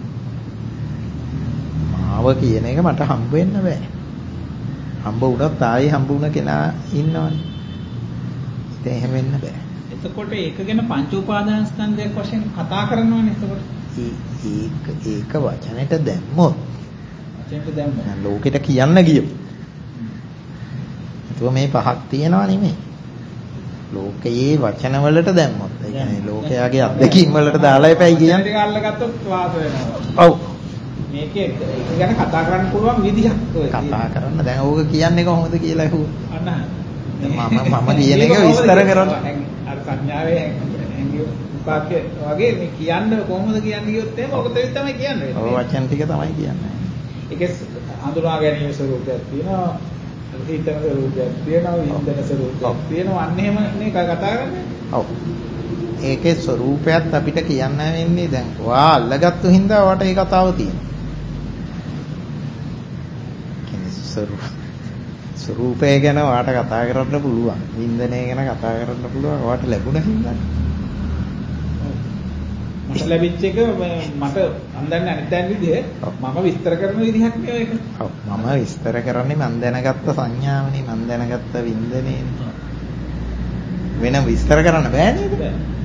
මාව කියන එක මට හම්බ වෙන්න බෑ. හම්බ වුණත් ආයේ හම්බ වුණ කෙනා ඉන්නවනේ. ඒක එහෙම වෙන්න බෑ. එතකොට ඒක ගැන පංච උපාදාන ස්කන්ධයක් වශයෙන් කතා කරනවානේ එතකොට. ඒක වචනෙට දැම්මොත් ලෝකෙට කියන්න ගියොත්. ඒතුව මේ පහක් තියෙනවා නෙමෙයි. ලෝකයේ වචන වලට දැම්මොත්. ඒ කියන්නේ ලෝකයාගේ අත්දැකීම් වලට දාලා එපයි කියන්නේ. ඒක අල්ලගත්තොත් වාද වෙනවා. ඔව්. මේකේ ඒක ගැන කතා කරන්න පුළුවන් විදිහක් ඔය. කතා කරන්න දැන් ඕක කියන්නේ කොහොමද කියලා අහුව. අන්න මම කියන එක විස්තර කරන්න. අර සංඥාවේ උපාක්‍ය වගේ මේ කියන්න කොහොමද කියන්නේ කියොත් එහෙම ඔක තමයි කියන්නේ. ඔය වචන ටික තමයි කියන්නේ. ඒකේ හඳුනා ගැනීම ස්වරූපයක් තියෙනවා. හිතන ස්වරූපයක් තියෙනවා. විඳින ස්වරූපයක් තියෙනවා. අන්න එහෙම නේ කතා කරන්නේ. ඔව්. ඒකේ ස්වරූපයත් අපිට කියන්න වෙන්නේ දැන් ඔයා අල්ලගත්තු හින්දා ඔයාට ඒ කතාව තියෙනවා. ස්වරූපය ගැන ඔයාට කතා කරන්න පුළුවන්. වින්දනය ගැන කතා කරන්න පුළුවන්. ඔයාට ලැබුණ හින්දා. මට ලැබිච්ච එක මට අන්දන්නේ අනිත්යන් විදිහ මම විස්තර කරන විදිහක් නේ ඒක. ඔව් මම විස්තර කරන්නේ මම දැනගත්ත සංඥාවනේ මම දැනගත්ත වින්දනේ. වෙන විස්තර කරන්න බෑ නේද?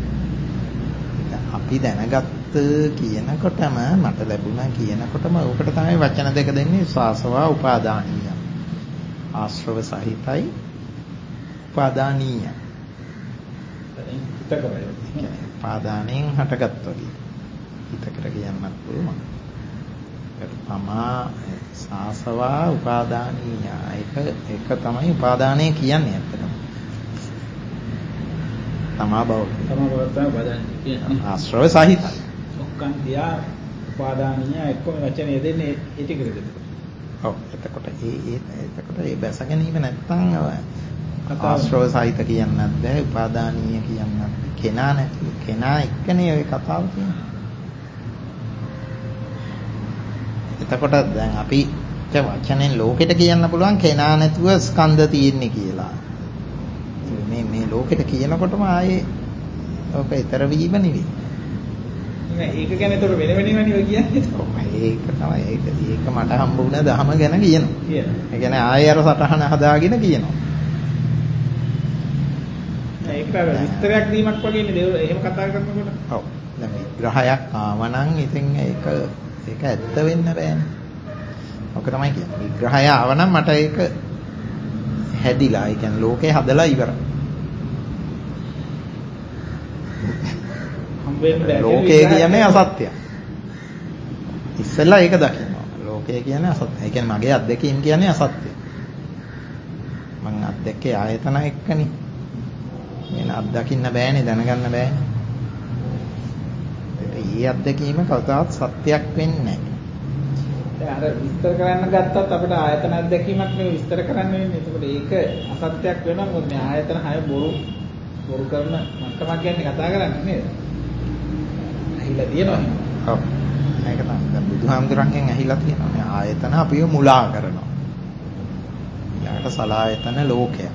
අපි දැනගත්ත කියනකොටම මට ලැබුණා කියනකොටම ඕකට තමයි වචන දෙක දෙන්නේ සාසවා උපාදානිය. ආශ්‍රව සහිතයි උපාදානීය. උපාදානයෙන් හටගත් වගේ. හිතකට කියන්නත් පුළුවන්. ඒක තමා සාසවා උපාදානීය. ඒක තමයි උපාදානය කියන්නේ ඇත්තටම. තමා බව. තමා බව තමයි උපාදානය කියන්නේ. ආශ්‍රව සහිතයි. ඔක්කන් තියා උපාදානීය එක්කම වචනේ දෙන්නේ ඒ ටිකද? ඔව්. එතකොට ඒ බැස ගැනීම නැත්තම් ආශ්‍රව සහිත කියන්නත් බෑ, උපාදානීය කියන්නත් බෑ. කෙනා නැති කෙනා එක්කනේ ඔය කතාව තියෙන්නේ. එතකොට දැන් අපි වචනෙන් ලෝකෙට කියන්න පුළුවන් කෙනා නැතුව ස්කන්ධ තියෙන්නේ කියලා. මේ ලෝකෙට කියනකොටම ආයේ ඔක ඊතර වීම නෙවෙයි. ඒක ගැන ඒතර වෙන වෙනම කියන්නේ. ඔව් ඒක තමයි ඒක මට හම්බ වුණ දහම ගැන කියනවා. ඒ කියන්නේ ආයේ අර සටහන හදාගෙන කියනවා. ඒක විස්තරයක් දීමක් වගේ නේ දේව එහෙම කතා කරනකොට. ඔව්. දැන් විග්‍රහයක් ආවනම් ඉතින් ඒක ඇත්ත වෙන්න බෑනේ. ඔක තමයි කියන්නේ. විග්‍රහය ආවනම් මට ඒක හැදිලා, ඒ කියන්නේ ලෝකේ හදලා ඉවරයි. ලෝකය කියන්නේ අසත්‍යයක්. ඉස්සෙල්ලා ඒක දකිනවා. ලෝකය කියන්නේ අසත්‍යය. ඒ කියන්නේ මගේ අත්දැකීම් කියන්නේ අසත්‍යය. මං අත්දැකේ ආයතන එක්කනේ. වෙන අත්දකින්න බෑනේ, දැනගන්න බෑනේ. ඒ අත්දැකීම කවදාවත් සත්‍යයක් වෙන්නේ නැහැ. අර විස්තර කරන්න ගත්තත් අපිට ආයතන අත්දැකීමක් නෙවෙයි විස්තර කරන්න වෙන්නේ. ඒකට ඒක අසත්‍යයක් වෙනවා. මොකද මේ ආයතන 6 බොරු කරන මට්ටමක් ගැන කතා කරන්නේ නේද? ඇහිලා තියෙනවා. ඔව්. ඒක තමයි. දැන් බුදුහාමුදුරන්ගෙන් ඇහිලා තියෙනවා. මේ ආයතන අපිව මුලා කරනවා. ඊළඟට සලායතන ලෝකයක්.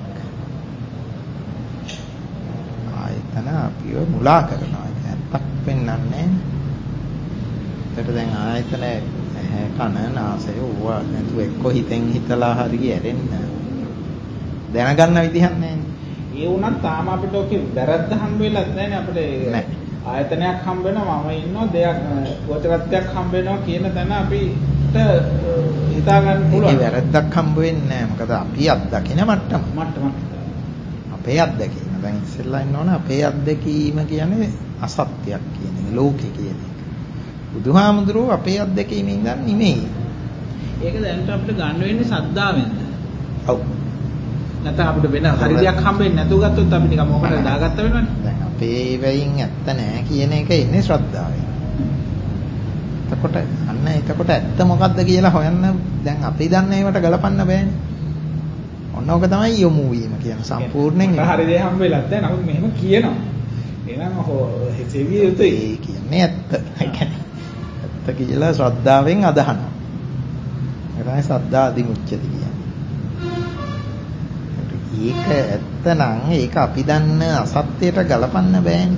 ආයතන අපිව මුලා කරනවා. ඒක ඇත්තක් වෙන්නන්නේ නැහැ. ඒකට දැන් ආයතන කන නාසය ඕවා නැතුව එක්ක හිතෙන් හිතලා හරි ඇරෙන්න දැනගන්න විදිහක් නැහැ. ඒ වුණත් තාම අපිට ඔකේ වැරද්ද හම්බ වෙලත් නැහැනේ අපිට. ආයතනයක් හම්බ වෙනවා, මම ඉන්නවා, දෙයක් ගෝචරත්වයක් හම්බ වෙනවා කියන තැන අපිට හිතා ගන්න පුළුවන්. ඒ වැරද්දක් හම්බ වෙන්නේ නැහැ. මොකද අපි අත්දකින මට්ටම. අපේ අත්දැකීම. දැන් ඉස්සෙල්ලා ඉන්නවනේ අපේ අත්දැකීම කියන්නේ අසත්‍යයක් කියන එක, ලෝකේ කියන එක. බුදුහාමුදුරුවෝ අපේ අත්දැකීමෙන් ඉඳන් නෙමෙයි. ඒක දැන් අපිට ගන්න වෙන්නේ සද්ධාවෙන්ද? ඔව්. නැත්නම් අපිට වෙන හරි දෙයක් හම්බෙන්නේ නැතුව ගත්තොත් අපි නිකන් මොකටද දාගත්ත වෙනවනේ. දැන් අපේ වෙයින් ඇත්ත නැහැ කියන එක ඉන්නේ ශ්‍රද්ධාවෙන්. එතකොට ඇත්ත මොකද්ද කියලා හොයන්න දැන් අපි දන්නේ ඒවට ගලපන්න බෑනේ. ඔන්න ඕක තමයි යොමු වීම කියන සම්පූර්ණයෙන්. හරි දේ හම්බ වෙලත් නැහැ. නමුත් මෙහෙම කියනවා. එහෙනම් සෙවිය යුතුයි. ඒ කියන්නේ ඇත්ත. ඒ කියන්නේ ඇත්ත කියලා ශ්‍රද්ධාවෙන් අදහනවා. ඒ තමයි සද්ධා අදිමුච්ඡති කියන්නේ. ඒක ඇත්ත නම් ඒක අපි දන්න අසත්‍යයට ගලපන්න බෑනේ.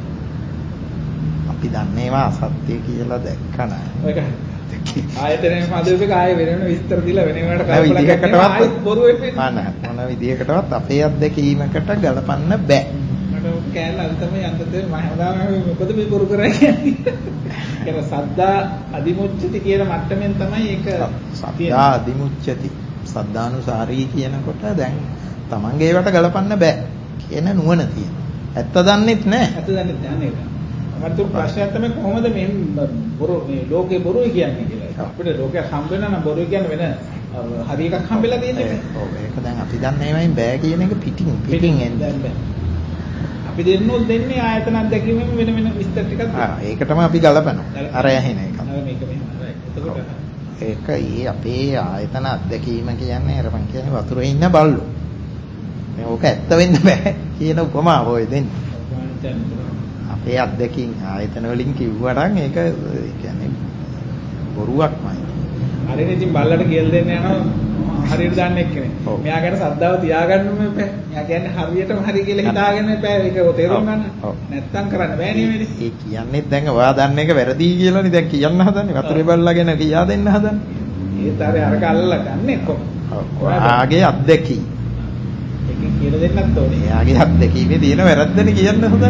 අපි දන්නේ ඒවා අසත්‍ය කියලා දැක්කම ඒක ආයතනයේ පදවක ආයෙ වෙන විස්තර දීලා වෙන වෙනකට කල්පනා කරනවා ආයෙත් බොරු වෙන්නේ. මොන විදියකටවත් අපේ අත්දැකීමකට ගලපන්න බෑ. මට කෑල්ල අද තමයි අන්තතේ මම හදාම මොකද මේ බොරු කරන්නේ කියන්නේ. ඒක සද්දා අදිමුච්චති කියන මට්ටමින් තමයි ඒක සද්දා අදිමුච්චති. සද්දානුසාරී කියනකොට දැන් තමන්ගේ ඒවට ගලපන්න බෑ කියන නුවණ තියෙනවා. ඇත්ත දන්නෙත් නෑ. ඇත්ත දන්නෙත් නෑ නේද? මට ප්‍රශ්නයක් තමයි කොහොමද මේ බොරු මේ ලෝකේ බොරුයි කියන්නේ කියලා. අපිට ලෝකයක් හම්බ වෙනා නම් බොරුයි කියන්නේ වෙන හරි එකක් හම්බෙලා තියෙන්නේ. ඔව් ඒක දැන් අපි දන්නේ ඒවයින් බෑ කියන එක පිටින් එන්නේ. අපි දෙන්නේ ආයතන අධ්‍යක්ීමෙන් වෙන විස්තර ටිකක්. ඒකටම අපි ගලපනවා. අර ඇහෙන එක. මේක මෙහෙමයි. එතකොට ඒක අපේ ආයතන අධ්‍යක්ීම කියන්නේ අර මං කියන්නේ වතුරේ ඉන්න බල්ලෝ. මේ ඕක ඇත්ත වෙන්න බෑ කියන උපමාව ඔය දෙන්නේ. අපේ අත්දැකීම් ආයතන වලින් කිව්වනම් ඒක කියන්නේ බොරුවක්මයි. හරියට ඉතින් බල්ලට කියලා දෙන්න යනවා හරියට දාන්න එක්කනේ. මෙයා ගැන සද්දාව තියාගන්න බෑ. මෙයා කියන්නේ හරියටම හරි කියලා හිතාගෙන බෑ. ඒක තේරුම් ගන්න. නැත්තම් කරන්න බෑ නේ. ඒ කියන්නේ දැන් ඔයා දන්න එක වැරදි කියලානේ දැන් කියන්න හදන්නේ. වතුරේ බල්ලා ගැන කියා දෙන්න හදන්නේ. ඒත් අර අල්ලලා ගන්න එක්ක. ඔයාගේ අත්දැකීම්. ඒකෙන් කියලා දෙන්නත් ඕනේ. එයාගේ අත්දැකීමේ තියෙන වැරද්දනේ කියන්න හදන්නේ.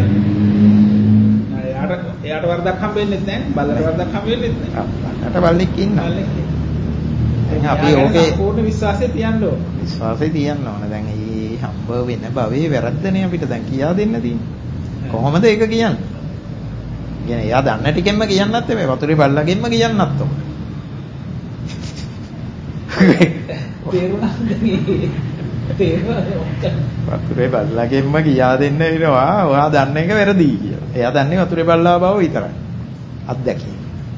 එයාට වරදක් හම්බෙන්නේ නැහැ. බල්ලට වරදක් හම්බෙන්නේ නැහැ. බල්ලට බල්ලෙක් ඉන්නවා. දැන් අපි ඕකේ පූර්ණ විශ්වාසය තියන්න ඕන. විශ්වාසය තියන්න ඕන. දැන් මේ හම්බ වෙන භවයේ වැරද්දනේ අපිට දැන් කියා දෙන්න තියෙන්නේ. කොහොමද ඒක කියන්නේ? කියන්නේ එයා දන්න ටිකෙන්ම කියන්නත් එමේ වතුරේ බල්ලගෙන්ම කියන්නත් ඕන. තේරුණාද මේ? වතුරේ බල්ලගෙන්ම කියා දෙන්න වෙනවා. ඔයා දන්න එක වැරදි කියලා. එයා දන්නේ වතුරේ බල්ලා බව විතරයි. අත්දැකීම.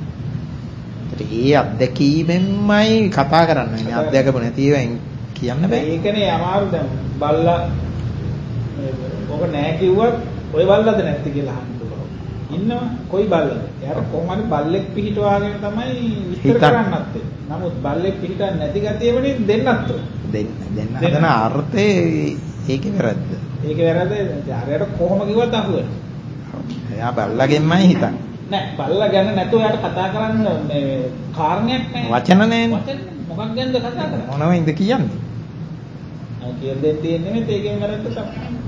ඒ අත්දැකීමෙන්මයි කතා කරන්න වෙන්නේ. අත්දැකපු නැති ඒවායින් කියන්න බෑ. ඒකනේ අමාරු දැන් බල්ලා ඔක නෑ කිව්වත් ඔය බල්ලාද නැත්ද කියලා අහන්න පුළුවන්. ඉන්නවා කොයි බල්ලාද? එයාට කොහොම හරි බල්ලෙක් පිහිටවාගෙන තමයි විස්තර කරන්නත්. නමුත් බල්ලෙක් පිහිටන්නේ නැති ගතියමනේ දෙන්නත්. දෙන්න හදන අර්ථේ ඒකේ වැරද්ද. ඒකේ වැරද්ද අරයට කොහොම කිව්වත් අහුවෙනවා. එයා බල්ලාගෙන්මයි හිතන්නේ. නෑ බල්ලා ගැන නැතුව යාට කතා කරන්න මේ කාරණයක් නෑ. වචන නෑනේ. වචන මොකක් ගැනද කතා කරන්නේ? මොනවෙන්ද කියන්නේ? ආ කියලා දෙන්න තියෙන්නේ නෙමෙයි ඒකෙන් වැරද්ද තමයි.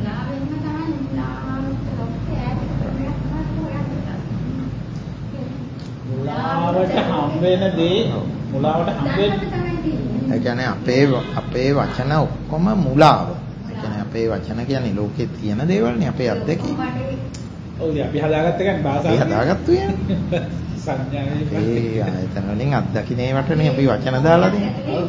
මුලාවට හම් වෙන දේ මුලාවට හම් වෙන. ඒ කියන්නේ අපේ වචන ඔක්කොම මුලාව. ඒ කියන්නේ අපේ වචන කියන්නේ ලෝකේ තියෙන දේවල්නේ අපේ අත්දැකීම්. ඔව් අපි හදාගත්ත ගමන් භාෂාව. අපි හදාගත්තු යන්නේ. සංඥාවේ. ඒ ආයතන වලින් අත්දකින්නේ වටනේ අපි වචන දාලා තියෙන්නේ.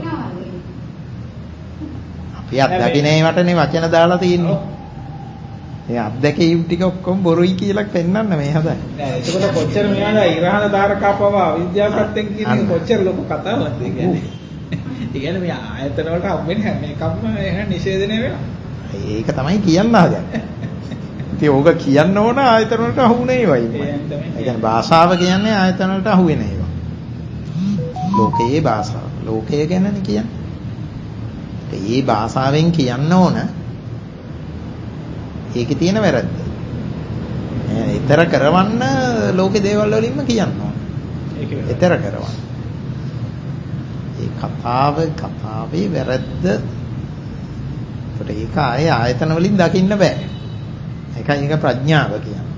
අපි අත්දකින්නේ වටනේ වචන දාලා තියෙන්නේ. ඒ අත්දැකීම් ටික ඔක්කොම බොරුයි කියලා පෙන්වන්න මේ හදන්නේ. නෑ ඒකට කොච්චර මෙයාද ඉරහන දාරකාපව අවිද්‍යාවපත්තෙන් කියන්නේ කොච්චර ලොකු කතාවක්ද ඒ කියන්නේ. ඒ කියන්නේ මේ ආයතන වලට හම් වෙන හැම එකක්ම එහෙනම් නිෂේධනය වෙනවා. ඒක තමයි කියන්න හදන්නේ. ඉතින් ඕක කියන්න ඕන ආයතන වලට අහු වෙන ඒවායි. ඒ කියන්නේ භාෂාව කියන්නේ ආයතන වලට අහු වෙන ඒවා. ලෝකයේ භාෂාව. ලෝකය ගැනනේ කියන්නේ. ඒ භාෂාවෙන් කියන්න ඕන ඒකේ තියෙන වැරද්ද. ඊතර කරවන්න ලෝකේ දේවල් වලින්ම කියන්න ඕන. ඊතර කරවන්න. ඒ කතාවේ වැරද්ද. ඒක ආයේ ආයතන වලින් දකින්න බෑ. ඒකයි ඒක ප්‍රඥාව කියන්නේ.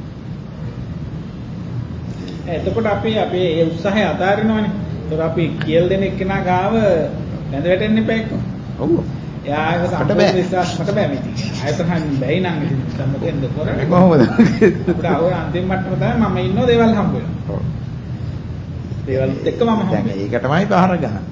එතකොට අපි අපේ ඒ උත්සාහය අතාරිනවනේ. ඒතකොට අපි කියලා දෙන එක්කෙනා ගාව වැඳ වැටෙන්න එපා එක්ක. ඔව්. එයා ඒක සම්පූර්ණ විශ්වාසකට බෑ මේ. ආයතනන් බැයි නම් ඉතින් මොකෙන්ද කරන්නේ? කොහොමද? අපිට ආව අන්තිම මට්ටම තමයි මම ඉන්නෝ දේවල් හම්බ වෙනවා. ඔව්. දේවල් එක්ක මම හම්බ වෙනවා. ඒක තමයි පහර ගන්න.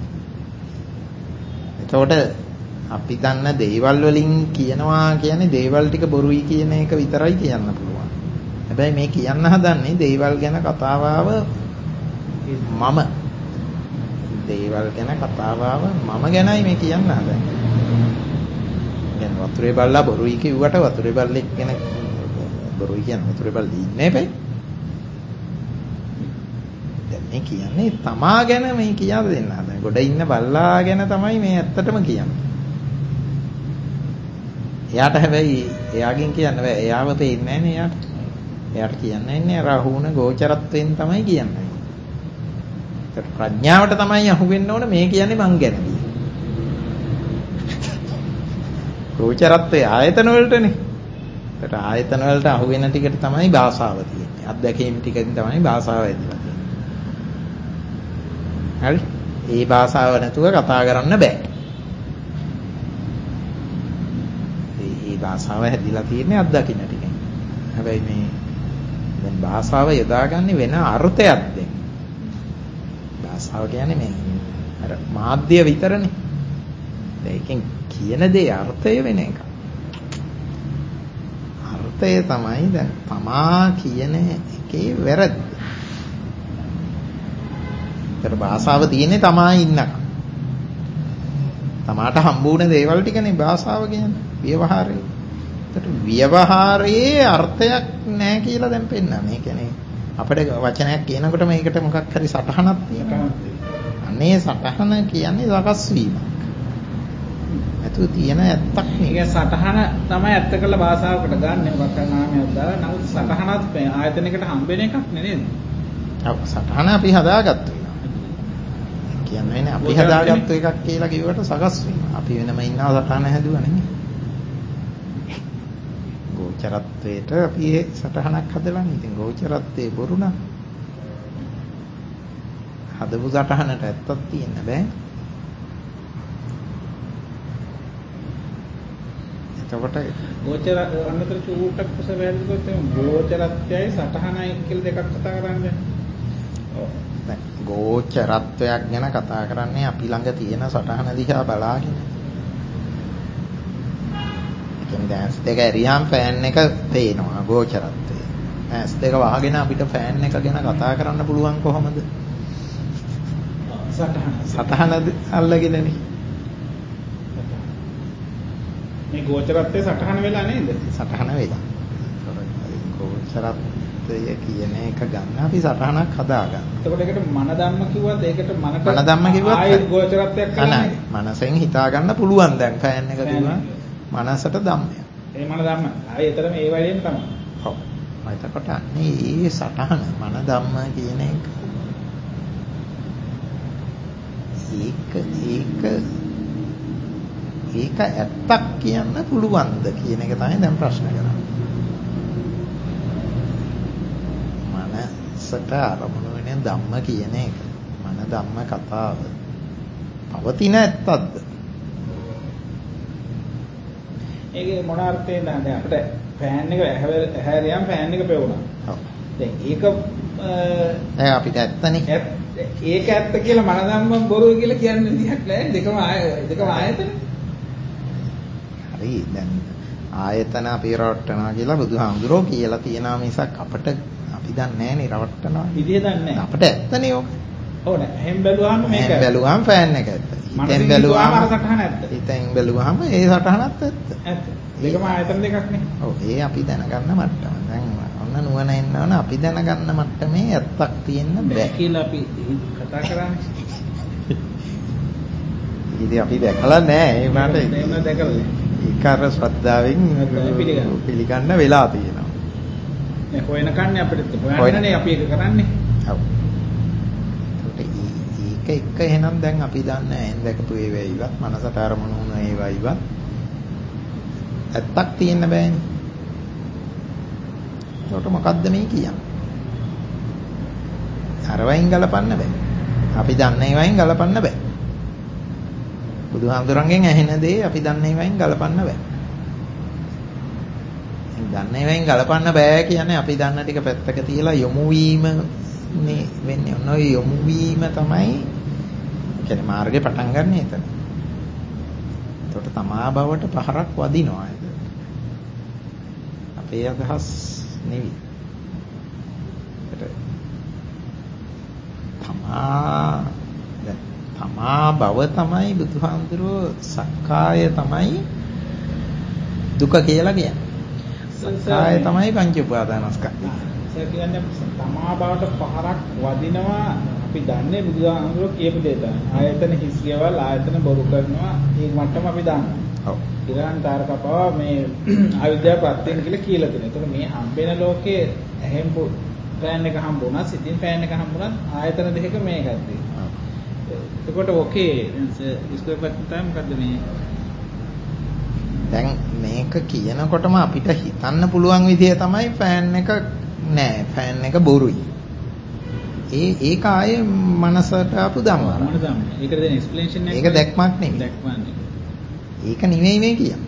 එතකොට අපි දන්න දේවල් වලින් කියනවා කියන්නේ දේවල් ටික බොරුයි කියන එක විතරයි කියන්න පුළුවන්. හැබැයි මේ කියන්න හදන්නේ දේවල් ගැන කතාවාව මම ගැනයි මේ කියන්න හදන්නේ. කියන්නේ වතුරේ බල්ලා බොරුයි කිව්වට වතුරේ බල්ලෙක් ගැන බොරුයි කියන වතුරේ බල්ලි ඉන්නේ බෑ. දැන් මේ කියන්නේ තමා ගැන මේ කියා දෙන්න හදන්නේ. ගොඩ ඉන්න බල්ලා ගැන තමයි මේ ඇත්තටම කියන්නේ. එයාට හැබැයි එයාගෙන් කියන්න බෑ. එයාව පේන්නේ නැහනේ එයාට. එයාට කියන්නේ නැහැ රාහුණ ගෝචරත්වයෙන් තමයි කියන්නේ. ඒක ප්‍රඥාවට තමයි අහු වෙන්න ඕන මේ කියන්නේ මං ගැන. ගෝචරත්වයේ ආයතන වලටනේ. ඒකට ආයතන වලට අහු වෙන ටිකට තමයි භාෂාව තියෙන්නේ. අත්දැකීම් ටිකකින් තමයි භාෂාව ඇදලා තියෙන්නේ. හරි? ඒ භාෂාව නැතුව කතා කරන්න බෑ. භාෂාව හැදිලා තියෙන්නේ අත්දකින්න ටිකෙන්. හැබැයි මේ දැන් භාෂාව යොදාගන්නේ වෙන අර්ථයක් දෙන්න. භාෂාව කියන්නේ මේ අර මාධ්‍ය විතරනේ. ඒකෙන් කියන දේ අර්ථය වෙන එක. අර්ථය තමයි දැන් තමා කියන එකේ වැරද්ද. ඒතර භාෂාව තියෙන්නේ තමා ඉන්නක. තමාට හම්බුන දේවල් ටිකනේ භාෂාව කියන්නේ. ව්‍යවහාරය. ඒකට ව්‍යවහාරයේ අර්ථයක් නැහැ කියලා දැන් පෙන්නන. ඒ කියන්නේ අපිට වචනයක් කියනකොට මේකට මොකක් හරි සටහනක් තියෙනවා. අනේ සටහන කියන්නේ සකස් වීමක්. නැතු තියෙන ඇත්තක් නේ. ඒක සටහන තමයි ඇත්ත කළ භාෂාවකට ගන්න මොකක් හරි නාමයක් දාලා. නමුත් සටහනත් ආයතනයකට හම්බෙන එකක් නෙනේද? ඔව් සටහන අපි හදාගත්තා. කියන්නේ අපි හදාගත්තු එකක් කියලා කිව්වට සකස් වීම. අපි වෙනම ඉන්නව සටහන හැදුවා නෙමෙයි. ගෝචරත්වයට අපි ඒ සටහනක් හදලානේ. ඉතින් ගෝචරත්වයේ බොරු නම් හදපු සටහනට ඇත්තක් තියෙන්න බෑ. එතකොට ගෝචර අන්නතර චූටක් කුස වැහැදිලි කරොත් ගෝචරත්වයයි සටහනයි කියලා දෙකක් කතා කරන්නේ. ඔව්. දැන් ගෝචරත්වයක් ගැන කතා කරන්නේ අපි ළඟ තියෙන සටහන දිහා බලාගෙන. ඒ කියන්නේ දැන් S2 ඇරියාම ෆෑන් එක පේනවා ගෝචරත්වය. S2 වහගෙන අපිට ෆෑන් එක ගැන කතා කරන්න පුළුවන් කොහොමද? සටහන අල්ලගෙනනේ. මේ ගෝචරත්වයේ සටහන වෙලා නේද? සටහන වෙලා. ගෝචරත්වය කියන එක ගන්න අපි සටහනක් හදාගන්න. එතකොට ඒකට මන ධම්ම කිව්වත් ඒකට මන ධම්ම කිව්වත් ආයෙත් ගෝචරත්වයක් කරන්නේ. මනසෙන් හිතා ගන්න පුළුවන් දැන් ෆෑන් එක කිව්වා මනසට ධම්මය. ඒ මන ධම්ම. ආයෙ එතරම් ඒ වගේම තමයි. ඔව්. එතකොට අන්නේ ඒ සටහන මන ධම්ම කියන එක ඒක ඇත්තක් කියන්න පුළුවන්ද කියන එක තමයි දැන් ප්‍රශ්න කරන්නේ. මනසට අරමුණු වෙන ධම්ම කියන එක මන ධම්ම කතාව පවතින ඇත්තක්ද? ඒකේ මොන අර්ථයෙන්ද දැන් අපිට ෆෑන් එක හැරියම් ෆෑන් එක පෙවුණා. ඔව්. දැන් ඒක දැන් අපිට ඇත්තනේ. ඒක ඇත්ත කියලා මන ධම්ම බොරුයි කියලා කියන්නේ දෙයක් නෑ. දෙකම ආයතන. හරි දැන් ආයතන අපි රවට්ටනවා කියලා බුදුහාමුදුරෝ කියලා තියනා මිසක් අපිට අපි දන්නේ නෑනේ රවට්ටනවා. විදිය දන්නේ නෑ. අපිට ඇත්තනේ ඕක. ඔව් නෑ. එහෙන් බැලුවාම මේක. එහෙන් බැලුවාම ෆෑන් එක ඇත්ත. හිතෙන් බැලුවාම අර සටහන ඇත්ත. හිතෙන් බැලුවාම ඒ සටහනත් ඇත්ත. ඇත්ත. දෙකම ආයතන දෙකක් නේ. ඔව් ඒ අපි දැනගන්න මට්ටම. දැන් ඔන්න නුවණ එන්න ඕන අපි දැනගන්න මට්ටමේ ඇත්තක් තියෙන්න බෑ කියලා අපි කතා කරන්නේ. ඉතින් අපි දැකලා නෑ ඒ වුණාට එහෙම දැකලා නෑ. ඒක අර ශ්‍රද්ධාවෙන් පිළිගන්න වෙලා තියෙනවා. නේ හොයන කන්නේ අපිට හොයන්නනේ අපි ඒක කරන්නේ. ඔව්. ඒක එහෙනම් දැන් අපි දන්නේ ඇහෙන් දැකපු ඒවා ඉවත් මනසට අරමුණු වුණ ඒවා ඉවත් ඇත්තක් තියෙන්න බෑනේ. ඒකට මොකද්ද මේ කියන්නේ? අර වයින් ගලපන්න බෑ. අපි දන්නේ වයින් ගලපන්න බෑ. බුදුහාමුදුරන්ගෙන් ඇහෙන දේ අපි දන්නේ වයින් ගලපන්න බෑ. දන්නේ වයින් ගලපන්න බෑ කියන්නේ අපි දන්න ටික පැත්තක තියලා යොමු වීම නේ වෙන්නේ. ඔන්න ඔය යොමු වීම තමයි කියන්නේ මාර්ගේ පටන් ගන්න එතන. ඒකට තමා බවට පහරක් වදිනවා ඒක. අපේ අදහස් නෙවෙයි. තමා බව තමයි බුදුහාමුදුරුවෝ සක්කාය තමයි දුක කියලා කියන්නේ. සක්කාය තමයි පංච උපාදානස්කන්ධය. ඒ කියන්නේ තමා බවට පහරක් වදිනවා අපි දන්නේ බුදුහාමුදුරුවෝ කියපු දේ තමයි. ආයතන හිස්ගේවල් ආයතන බොරු කරනවා ඒ මට්ටම අපි දන්නවා. ඔව්. ඉරාන් තාරකපව මේ අවිද්‍යාව ප්‍රත්‍යයෙන් කියලා තියෙනවා. ඒතකොට මේ හම්බෙන ලෝකේ ඇහෙන් ෆෑන් එක හම්බුණා, සිතින් ෆෑන් එක හම්බුණා ආයතන දෙකක මේකක් තියෙනවා. එතකොට ඕකේ ඉස්කෝපත් තමයි මොකද්ද මේ දැන් මේක කියනකොටම අපිට හිතන්න පුළුවන් විදිය තමයි ෆෑන් එක නෑ ෆෑන් එක බොරුයි. ඒක ආයේ මනසට ආපු ධම්මා. මොන ධම්ම? ඒකට දෙන එක්ස්ප්ලනේෂන් එක. ඒක දැක්මක් නෙමෙයි. දැක්මක් නෙමෙයි. ඒක නෙමෙයි මේ කියන්නේ.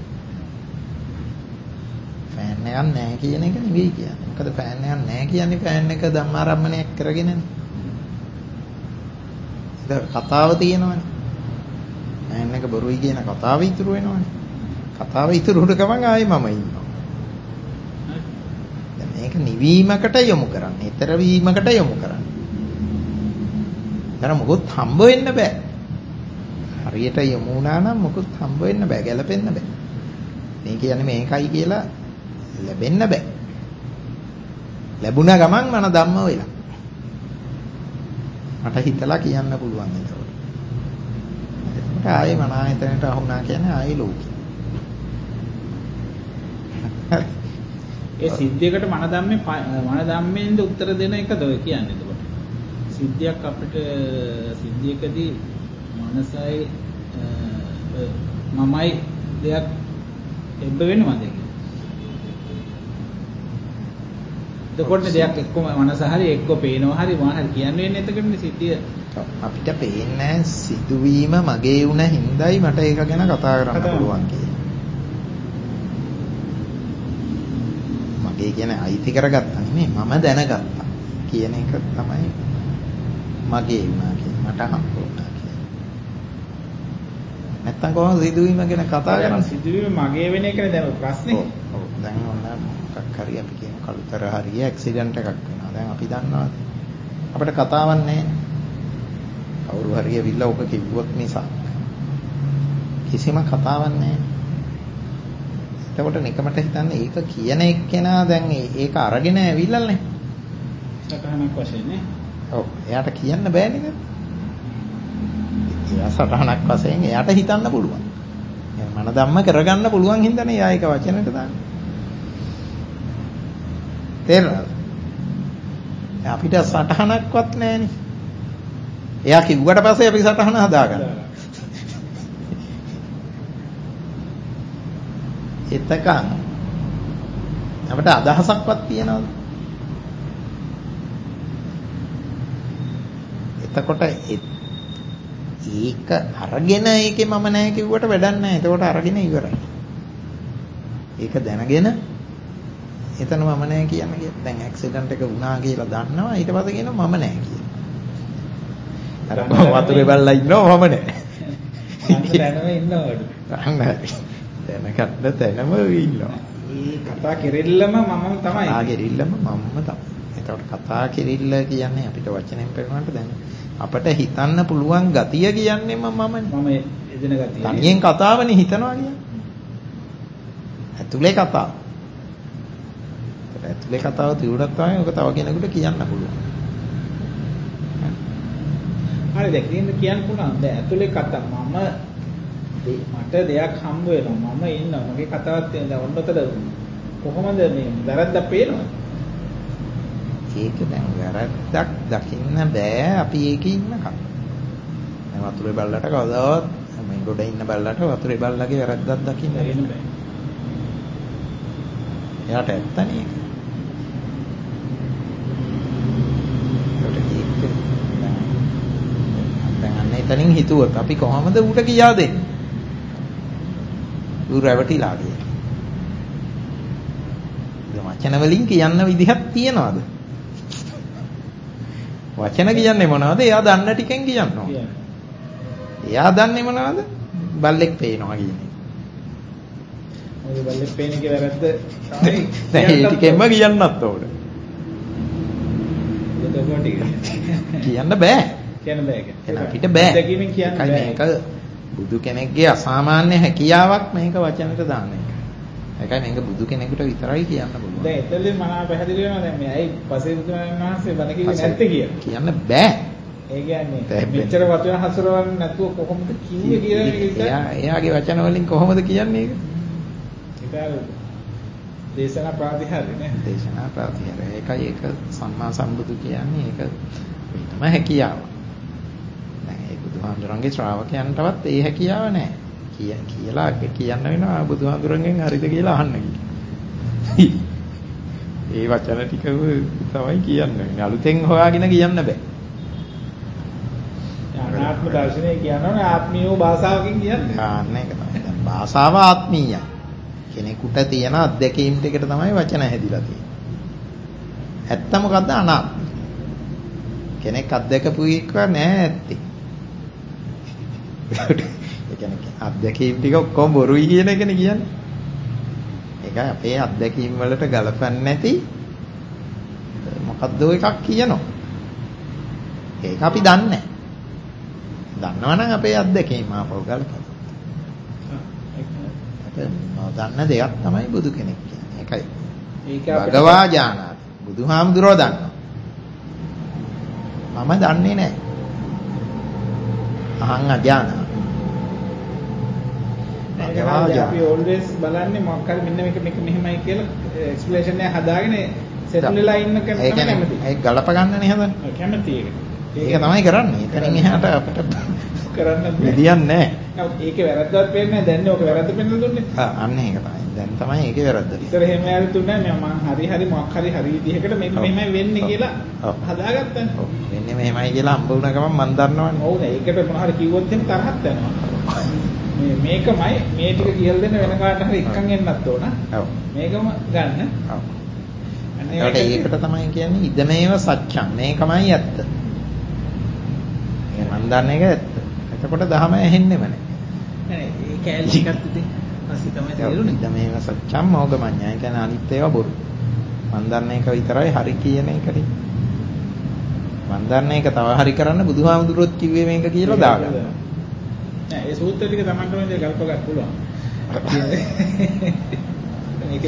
ෆෑන් එකක් නැහැ කියන එක නෙවෙයි කියන්නේ. මොකද ෆෑන් එකක් නැහැ කියන්නේ ෆෑන් එක ධම්මාරම්මණයක් කරගෙනනේ. ඒක කතාව තියෙනවනේ. ෆෑන් එක බොරුයි කියන කතාව ඉතුරු වෙනවනේ. කතාව ඉතුරු වුණ ගමන් ආයේ මම ඉන්නවා. දැන් මේක නිවීමකට යොමු කරන්නේ. ඊතර වීමකට යොමු කරන්නේ. දැන් මොකොත් හම්බ වෙන්න බෑ. හරියට යොමු වුණා නම් මොකොත් හම්බ වෙන්න බෑ, ගැලපෙන්න බෑ. මේ කියන්නේ මේකයි කියලා ලැබෙන්න බෑ. ලැබුණ ගමන් මන ධම්ම වෙලා. මට හිතලා කියන්න පුළුවන් ඒකට. ඒක ආයේ මන ආයතනයට අහුණා කියන්නේ ආයේ ලෝකෙ. ඒ සිද්ධියකට මන ධම්මෙන්ද උත්තර දෙන එකද ඔය කියන්නේ එතකොට. සිද්ධියක් අපිට සිද්ධියකදී මනසයි මමයි දෙයක් එබ්බ වෙනවද කියන්නේ. එතකොට දෙයක් එක්කම මනස හරි එක්ක පේනවා හරි මොනවා හරි කියන්නේ එතකොටනේ සිද්ධිය. අපිට පේන්නේ සිදුවීම මගේ වුණ හින්දායි මට ඒක ගැන කතා කරන්න පුළුවන් කියලා. කියන්නේ අයිති කරගත්තා නෙමෙයි මම දැනගත්තා කියන එක තමයි මගේ වුණා කියන්නේ මට හම්බ වුණා කියන්නේ. නැත්තම් කොහොමද සිදුවීම ගැන කතා කරන්නේ? සිදුවීම මගේ වෙන එකනේ දැන් ප්‍රශ්නේ. ඔව් දැන් ඔන්න මොකක් හරි අපි කියන කලුතර හරිය ඇක්සිඩන්ට් එකක් වෙනවා. දැන් අපි දන්නවා අපිට කතාවක් නැහැ. කවුරු හරි ඇවිල්ලා ඔක කිව්වොත් නිසා කිසිම කතාවක් නැහැ. එතකොට නිකමට හිතන්නේ ඒක කියන එක්කෙනා දැන් ඒක අරගෙන ඇවිල්ලානේ. සටහනක් වශයෙන් නේ. ඔව් එයාට කියන්න බෑනේ නේද? එයා සටහනක් වශයෙන් එයාට හිතන්න පුළුවන්. මන ධම්ම කරගන්න පුළුවන් හින්දානේ එයා ඒක වචනෙට දාන්නේ. තේරුණාද? අපිට සටහනක්වත් නැහැනේ. එයා කිව්වට පස්සේ අපි සටහන හදාගන්නවා. එතකන් අපිට අදහසක්වත් තියනවද? එතකොට ඒක අරගෙන ඒකේ මම නැහැ කිව්වට වැඩක් නැහැ. එතකොට අරගෙන ඉවරයි. ඒක දැනගෙන එතන මම නැහැ කියන්නේ කියලා. දැන් ඇක්සිඩන්ට් එක වුණා කියලා දන්නවා. ඊට පස්සේ කියනවා මම නැහැ කියලා. අර වතුරේ බල්ලා ඉන්නවා මම නැහැ. දැනම ඉන්නවලු. දැනගන්න තැනම ඉන්නවා. ඒ කතා කෙරෙල්ලම මම තමයි. කතා කෙරෙල්ලම මම තමයි. එතකොට කතා කෙරෙල්ල කියන්නේ අපිට වචනෙන් පෙන්නනට දැන් අපිට හිතන්න පුළුවන් ගතිය කියන්නේ මමනේ. මම එදින ගතිය. තනියෙන් කතාවනේ හිතනවා කියන්නේ. ඇතුලේ කතාව. ඇතුලේ කතාව තියුණත් තමයි ඔක තව කෙනෙකුට කියන්න පුළුවන්. හරි දැන් කියන්න පුළුවන්. දැන් ඇතුලේ කතා මට දෙයක් හම්බ වෙනවා. මම ඉන්නවා. මගේ කතාවක් තියෙනවා. දැන් ඔන්නතර කොහොමද මේ වැරද්දක් පේනවද? ඒක දැන් වැරද්දක් දකින්න බෑ අපි ඒකේ ඉන්නකම්. දැන් වතුරේ බල්ලට කවදාවත් මේ ගොඩ ඉන්න බල්ලට වතුරේ බල්ලගේ වැරද්දක් දකින්න බෑ. එයාට ඇත්තනේ ඒක. දැන් අන්න එතනින් හිතුවොත් අපි කොහොමද ඌට කියා දෙන්නේ? ඌ රැවටිලා කියලා. වචන වලින් කියන්න විදිහක් තියනවාද? වචන කියන්නේ මොනවද? එයා දන්න ටිකෙන් කියනවා. එයා දන්නේ මොනවද? බල්ලෙක් පේනවා කියන්නේ. ඔය බල්ලෙක් පේන එකේ වැරද්ද තමයි. දැන් ඒ ටිකෙන්ම කියන්නත් ඕන. කියන්න බෑ. කියන්න බෑ. අපිට බෑ. දෙකකින් කියන්න බෑ. මේක බුදු කෙනෙක්ගේ අසාමාන්‍ය හැකියාවක් මේක වචනට දාන එක. ඒකයි මේක බුදු කෙනෙකුට විතරයි කියන්න පුළුවන්. දැන් එතනදී මම පැහැදිලි වෙනවා දැන් මේ ඇයි පසේ බුදුරජාණන් වහන්සේ බණ කිව්වේ නැත්තේ කියලා. කියන්න බෑ. ඒ කියන්නේ මෙච්චර වචන හසුරවන්නේ නැතුව කොහොමද කිව්වේ කියලා එයාගේ වචන වලින් කොහොමද කියන්නේ ඒක? ඒක දේශනා ප්‍රාතිහාර්ය නේ. දේශනා ප්‍රාතිහාර්ය. ඒකයි ඒක සම්මා සම්බුදු කියන්නේ ඒක වෙනම හැකියාව. දැන් ඒ බුදුහාමුදුරන්ගේ ශ්‍රාවකයන්ටවත් ඒ හැකියාව නැහැ. කියලා කියන්න වෙනවා බුදුහාමුදුරන්ගෙන් හරිද කියලා අහන්න කියලා. ඒ වචන ටික තමයි කියන්නේ. අලුතෙන් හොයාගෙන කියන්න බෑ. අනාත්ම දර්ශනය කියනවනේ ආත්මීය භාෂාවකින් කියන්නේ. ආන්න ඒක තමයි. දැන් භාෂාව ආත්මීයයි. කෙනෙකුට තියෙන අත්දැකීම් ටිකට තමයි වචන හැදිලා තියෙන්නේ. ඇත්ත මොකද්ද? අනාත්ම. කෙනෙක් අත්දැකපු එක නෑ ඇත්තේ. ඒ කියන්නේ අත්දැකීම් ටික ඔක්කොම බොරුයි කියන එකනේ කියන්නේ. ඒකයි අපේ අත්දැකීම් වලට ගලපන්නේ නැති මොකද්ද එකක් කියනවා. ඒක අපි දන්නේ නැහැ. දන්නවනම් අපේ අත්දැකීම් ආපහු ගලපනවා. නොදන්න දෙයක් තමයි බුදු කෙනෙක් කියන්නේ. ඒකයි. ඒක භගවා ඥානාති. බුදුහාමුදුරුවෝ දන්නවා. මම දන්නේ නැහැ. අහං අඥානා. අපි always බලන්නේ මොකක් හරි මෙන්න මේක මෙහෙමයි කියලා එක්ස්ප්ලනේෂන් එක හදාගෙන සෙටල් වෙලා ඉන්න කෙනා තමයි කැමති. ඒක ගලප ගන්නනේ හදන්නේ. කැමති ඒක. ඒක තමයි කරන්නේ. එතනින් එහාට අපිට කරන්න විදියක් නැහැ. ඒකේ වැරද්දක් පේන්නේ නැහැ. දැන් ඔක වැරද්ද පෙන්නලා දුන්නේ. අන්න ඒක තමයි. දැන් තමයි ඒකේ වැරද්ද. ඉතර එහෙම යාළු තුන්නේ නැහැ. මම හරි මොකක් හරි විදිහකට මේක මෙහෙමයි වෙන්නේ කියලා හදාගත්තානේ. ඔව්. වෙන්නේ මෙහෙමයි කියලා හම්බ වුණ ගමන් මම දන්නවනේ. ඔව් නේ. ඒකට මොන හරි කිව්වොත් එහෙම තරහක් යනවා. මේකමයි මේ ටික කියලා දෙන්න වෙන කාට හරි එක්කන් එන්නත් ඕන. ඔව්. මේකම ගන්න. ඔව්. ඒකට තමයි කියන්නේ ඉදමේව සත්‍යං. මේකමයි ඇත්ත. මේ මන් දන්න එක ඇත්ත. එතකොට ධහම ඇහෙන්නෙම නැහැ. නෑ ඒ කැලේ එකත් ඉතින් පස්සේ තමයි තේරුනේ. ඉදමේව සත්‍යං මොගමඤ්ඤා. ඒ කියන්නේ අනිත් ඒවා බොරු. මන් දන්න එක විතරයි හරි කියන එකනේ. මන් දන්න එක තව හරි කරන්න බුදුහාමුදුරුවෝත් කිව්වේ මේක කියලා දාගන්න. නෑ ඒ සූත්‍ර ටික Tamanටම ඉතින් ගල්ප ගන්න පුළුවන්. මේක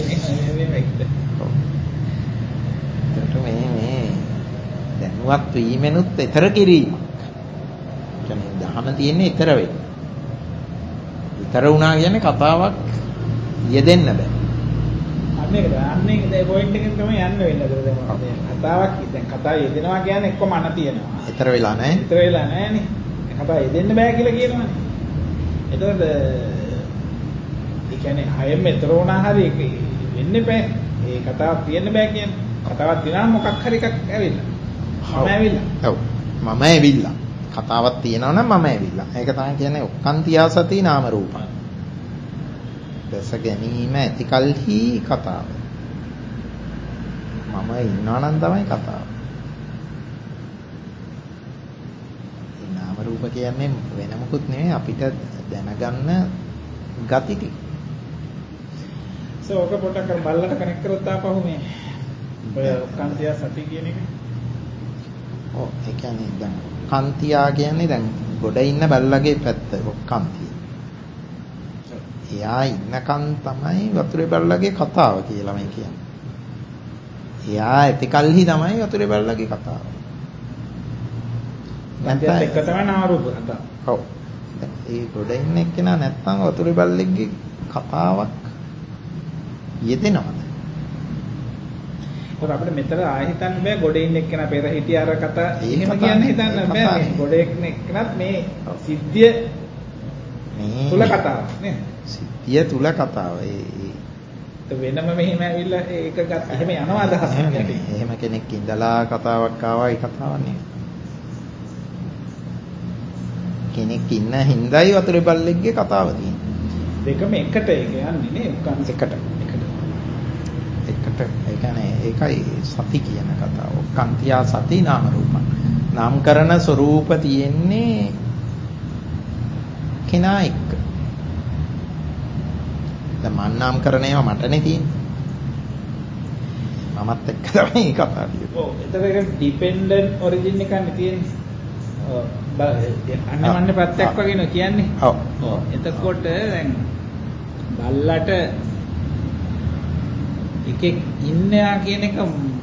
මේ දැනුවත් වීමෙනුත් ඊතර කිරීමක්. කියන්නේ දහම තියෙන්නේ ඊතර වෙයි. ඊතර වුණා කියන්නේ කතාවක් යෙදෙන්න බෑ. අන්නේකද අන්නේ ඒ පොයින්ට් එකෙන් තමයි යන්න වෙන්නේ. දැන් කතාවක් දැන් කතාව යෙදෙනවා කියන්නේ එක්කම අන තියෙනවා. ඊතර වෙලා නැහැ. ඊතර වෙලා නැහැනේ. කතාව යෙදෙන්න බෑ කියලා කියනවනේ. එතකොට ඒ කියන්නේ හයෙම ඊතර වුණා හරි වෙන්නේ බෑ. ඒ කතාවක් තියෙන්න බෑ කියන්නේ. කතාවක් දිනා මොකක් හරි එකක් ඇවිල්ලා. මම ඇවිල්ලා. ඔව්. මම ඇවිල්ලා. කතාවක් තියෙනවා නම් මම ඇවිල්ලා. ඒක තමයි කියන්නේ ඔක්කාන්තියා සති නාම රූපං. දැස ගැනීම ඇතිකල්හි කතාව. මම ඉන්නවා නම් තමයි කතාව. මේ නාම රූප කියන්නේ වෙන මොකුත් නෙමෙයි අපිට දැනගන්න ගති ටික. ඔක පොඩ්ඩක් අර බල්ලට කනෙක්ට් කරොත් ආපහු මේ ඔය ඔක්කාන්තියා සති කියන එක. ඔව් ඒ කියන්නේ දැන් කාන්තියා කියන්නේ දැන් ගොඩ ඉන්න බල්ලගේ පැත්ත ඔක්කාන්තිය. එයා ඉන්නකන් තමයි වතුරේ බල්ලගේ කතාව කියලා මේ කියන්නේ. එයා ඇතිකල්හි තමයි වතුරේ බල්ලගේ කතාව. නැත්නම් එක තමයි නාම රූප කතාව. ඔව්. ඒ ගොඩ ඉන්න එක්කෙනා නැත්නම් වතුරේ බල්ලගේ කතාවක් යෙදෙනවද? අපිට මෙතන ආයෙ හිතන්න බෑ ගොඩේ ඉන්න එක්කෙනා පෙර හිටිය අර කතා එහෙම කියන්නේ හිතන්න බෑ. මේ ගොඩේ ඉන්න එක්කෙනත් මේ සිද්ධිය මේ තුල කතාවක් නේ. සිද්ධිය තුල කතාව. ඒ වෙනම මෙහෙම ඇවිල්ලා ඒක ගත් එහෙම යනවා අදහස්. එහෙම කෙනෙක් ඉඳලා කතාවක් ආවා ඒ කතාවක් නෙමෙයි. කෙනෙක් ඉන්න හින්දායි වතුරේ බල්ලෙක්ගේ කතාව තියෙන්නේ. දෙකම එකට ඒක යන්නේ නේ උකන් එකට. ඒ කියන්නේ ඒකයි සති කියන කතාව. ඔක්කාන්තියා සති නාම රූපං. නාමකරණ ස්වરૂප තියෙන්නේ කෙනා එක්ක. දැන් මන් නාමකරණේව මටනේ තියෙන්නේ. මමත් එක්ක තමයි කතාව තියෙන්නේ. ඔව් එතකොට ඒක ඩිපෙන්ඩන්ට් ඔරිජින් එකක් නේ තියෙන්නේ. ඔව් අන්නමන්න ප්‍රත්‍යක් වගේ නේ කියන්නේ. ඔව්. එතකොට දැන් බල්ලට එකෙක් ඉන්නවා කියන එක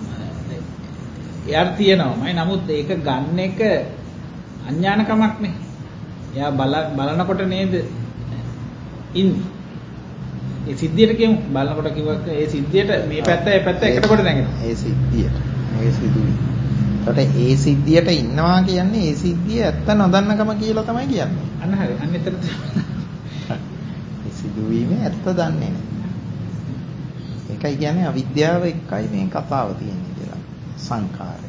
එයාට තියෙනවාමයි. නමුත් ඒක ගන්න එක අඥානකමක් නේ. එයා බලනකොට නේද ඉන්නේ. ඒ සිද්ධියට කියමු. බලනකොට කිව්වක ඒ සිද්ධියට මේ පැත්ත ඒ පැත්ත එකට කොට නැගෙනවා. ඒ සිද්ධියට. මේ සිදුවි. ඒකට ඒ සිද්ධියට ඉන්නවා කියන්නේ ඒ සිද්ධිය ඇත්ත නොදන්නකම කියලා තමයි කියන්නේ. අන්න හරි. අන්න එතන ඒ සිදුවීමේ ඇත්ත දන්නේ නැහැ. ඒකයි කියන්නේ අවිද්‍යාව එක්කයි මේ කතාව තියෙන්නේ කියලා. සංඛාරය.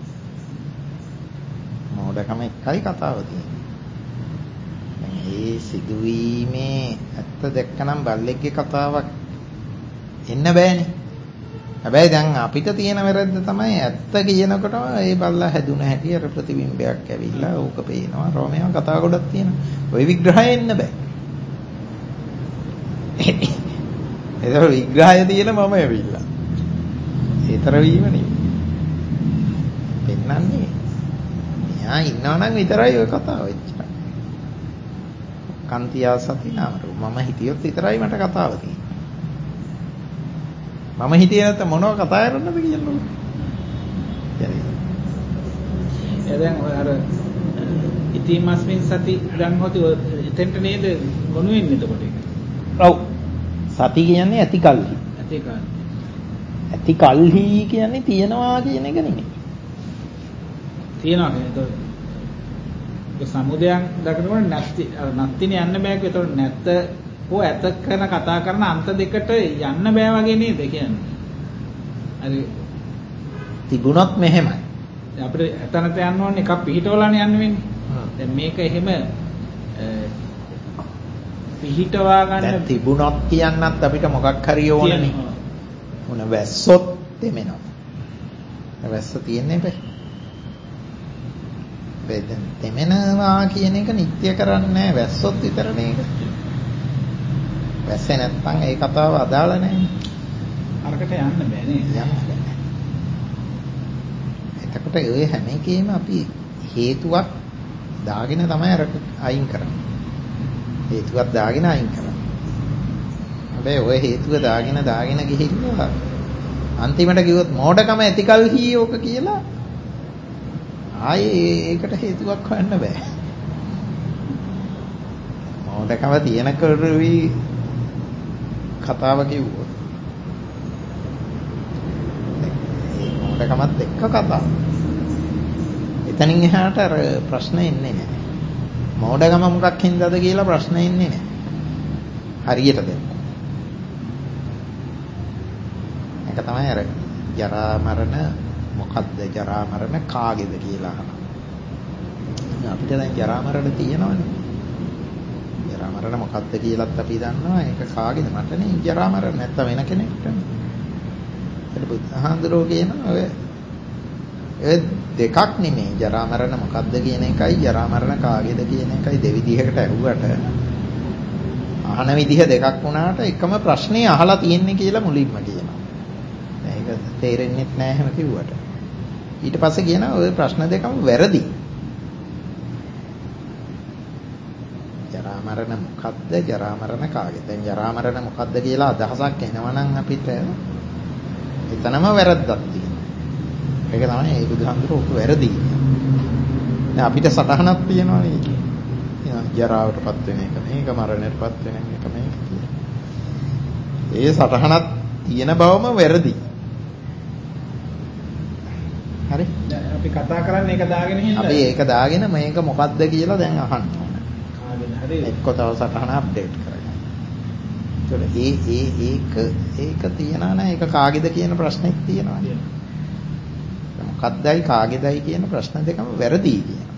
මොඩකම එක්කයි කතාව තියෙන්නේ. මේ සිදුවීමේ ඇත්ත දැක්කනම් බල්ලෙක්ගේ කතාවක් එන්න බෑනේ. හැබැයි දැන් අපිට තියෙන වැරද්ද තමයි ඇත්ත කියනකොටම ඒ බල්ලා හැදුන හැටි අර ප්‍රතිබිම්බයක් ඇවිල්ලා ඕක පේනවා. රෝමේව කතා ගොඩක් තියෙනවා. ওই විග්‍රහය එන්න බෑ. ඒක විග්‍රහය තියෙන මම ඇවිල්ලා. ඒතර වීම නෙවෙයි. පෙන්නන්නේ. මෙයා ඉන්නවා නම් විතරයි ඔය කතාව එච්චරයි. කාන්තියා සති නාම රූප. මම හිතියොත් විතරයි මට කතාව තියෙන්නේ. මම හිතියේ නැත්නම් මොනව කතා කරන්නද කියන්නකො. දැන් අර ඉතිමස්මින් සති දැන් හොති එතෙන්ට නේද ගොනු වෙන්නේ එතකොට ඒක. ඔව්. සති කියන්නේ ඇති කල්හි. ඇති කල්හි කියන්නේ තියනවා කියන එක නෙමෙයි. තියනවා කියන්නේ ඒක සමුදයන් දකිනකොට නැත්තිනේ යන්න බෑ කියලා. ඒතකොට නැත්ත හෝ ඇත කරන කතා කරන අන්ත දෙකට යන්න බෑ වගේ නේද කියන්නේ. හරි. තිබුණොත් මෙහෙමයි. දැන් අපිට එතනට යන්න ඕනේ එකක් පිහිටවලානේ යන්න වෙන්නේ. දැන් මේක එහෙම පිහිටවා ගන්න දැන් තිබුණොත් කියන්නත් අපිට මොකක් හරි ඕනනේ. මොන වැස්සොත් දෙමෙනවා. වැස්ස තියෙන්නේ බෑ. තෙමෙනවා කියන එක නිත්‍ය කරන්නේ නැහැ. වැස්සොත් විතරනේ ඒක. වැස්සේ නැත්නම් ඒ කතාව අදාළ නැහැ. අරකට යන්න බෑ නේද? යන්න බෑ. එතකොට ඔය හැම එකේම අපි හේතුවක් දාගෙන තමයි අර අයින් කරන්නේ. හේතුවක් දාගෙන අයින් කරන්නේ. හැබැයි ඔය හේතුව දාගෙන ගිහිල්ලා අන්තිමට කිව්වොත් මෝඩකම ඇතිකල්හි ඕක කියලා ආයේ ඒකට හේතුවක් හොයන්න බෑ. මෝඩකම තියෙන කරුවි කතාව කිව්වොත් ඒ මෝඩකමත් එක්ක කතාව. එතනින් එහාට අර ප්‍රශ්න එන්නේ නැහැ. මෝඩකම මොකක් හින්දාද කියලා ප්‍රශ්න එන්නේ නැහැ. හරියට දෙන්න. ඒක තමයි අර ජරා මරණ මොකද්ද ජරා මරණ කාගේද කියලා අහනවා. අපිට දැන් ජරා මරණ තියෙනවනේ. ජරා මරණ මොකද්ද කියලාත් අපි දන්නවා. ඒක කාගේද? මටනේ ජරා මරණ නැත්තම් වෙන කෙනෙක්ට. ඒක බුදුහාඳුරෝ කියන ඔය දෙකක් නෙමෙයි. ජරා මරණ මොකද්ද කියන එකයි ජරා මරණ කාගේද කියන එකයි දෙවිදිහකට ඇහුවට අහන විදිහ දෙකක් වුණාට එකම ප්‍රශ්නේ අහලා තියෙන්නේ කියලා මුලින්ම කියනවා. ඒක තේරෙන්නේ නැහැ එහෙම කිව්වට. ඊට පස්සේ කියනවා ওই ප්‍රශ්න දෙකම වැරදි. ජරා මරණ මොකද්ද? ජරා මරණ කාගේද? දැන් ජරා මරණ මොකද්ද කියලා අදහසක් එනවනම් අපිට එතනම වැරද්දක් තියෙනවා. ඒක තමයි ඒ බුදුහාමුදුරුවෝ ඔක වැරදි. දැන් අපිට සටහනක් තියෙනවා නේ. ජරාවටපත් වෙන එක මේක, මරණයටපත් වෙන එක මේක කියලා. ඒ සටහනක් තියෙන බවම වැරදි. හරි? දැන් අපි කතා කරන්නේ ඒක දාගෙන හින්දා. අපි ඒක දාගෙන මේක මොකද්ද කියලා දැන් අහන්න ඕන. කාගෙන් හරි එක්ක තව සටහන අප්ඩේට් කරගන්න. ඒක තියනා නෑ. ඒක කාගේද කියන ප්‍රශ්නෙත් තියෙනවා. මොකද්දයි කාගේදයි කියන ප්‍රශ්න දෙකම වැරදි කියනවා.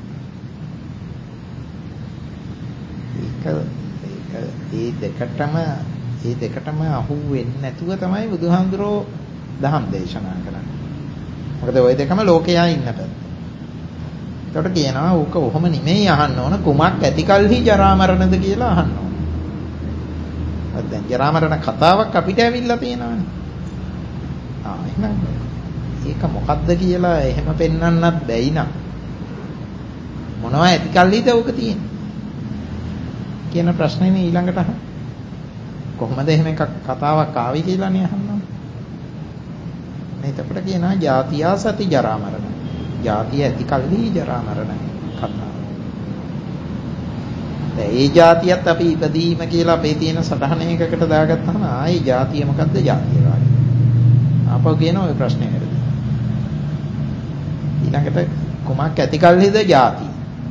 ඒ දෙකටම අහු වෙන්නේ නැතුව තමයි බුදුහාමුදුරෝ දහම් දේශනා කරන්නේ. මොකද ওই දෙකම ලෝකයා ඉන්න පැත්ත. ඒකට කියනවා ඌක ඔහොම නෙමෙයි අහන්න ඕන කුමක් ඇතිකල්හි ජරා මරණද කියලා අහන්න ඕන. දැන් ජරා මරණ කතාවක් අපිට ඇවිල්ලා තියෙනවානේ. එහෙනම් ඒක මොකද්ද කියලා එහෙම පෙන්වන්නත් බැයි නම් මොනවා ඇතිකල්හිද ඌක තියෙන්නේ කියන ප්‍රශ්නේ මේ ඊළඟට අහන්න. කොහොමද එහෙම එකක් කතාවක් ආවේ කියලා නේ අහන්න. මේ එතකොට කියනවා ජාතියා සති ජරා මරණ. ජාතිය ඇතිකල්හි ජරා මරණ කතාව. ඒ જાතියත් අපි ඉපදීම කියලා අපේ තියෙන සටහන එකකට දාගත්තාම ආයේ જાතිය මොකද්ද જાතිය වාගේ. ආපහු කියන ওই ප්‍රශ්නේ හරිද? ඊළඟට කුමක් ඇතිකල්හිද જાති.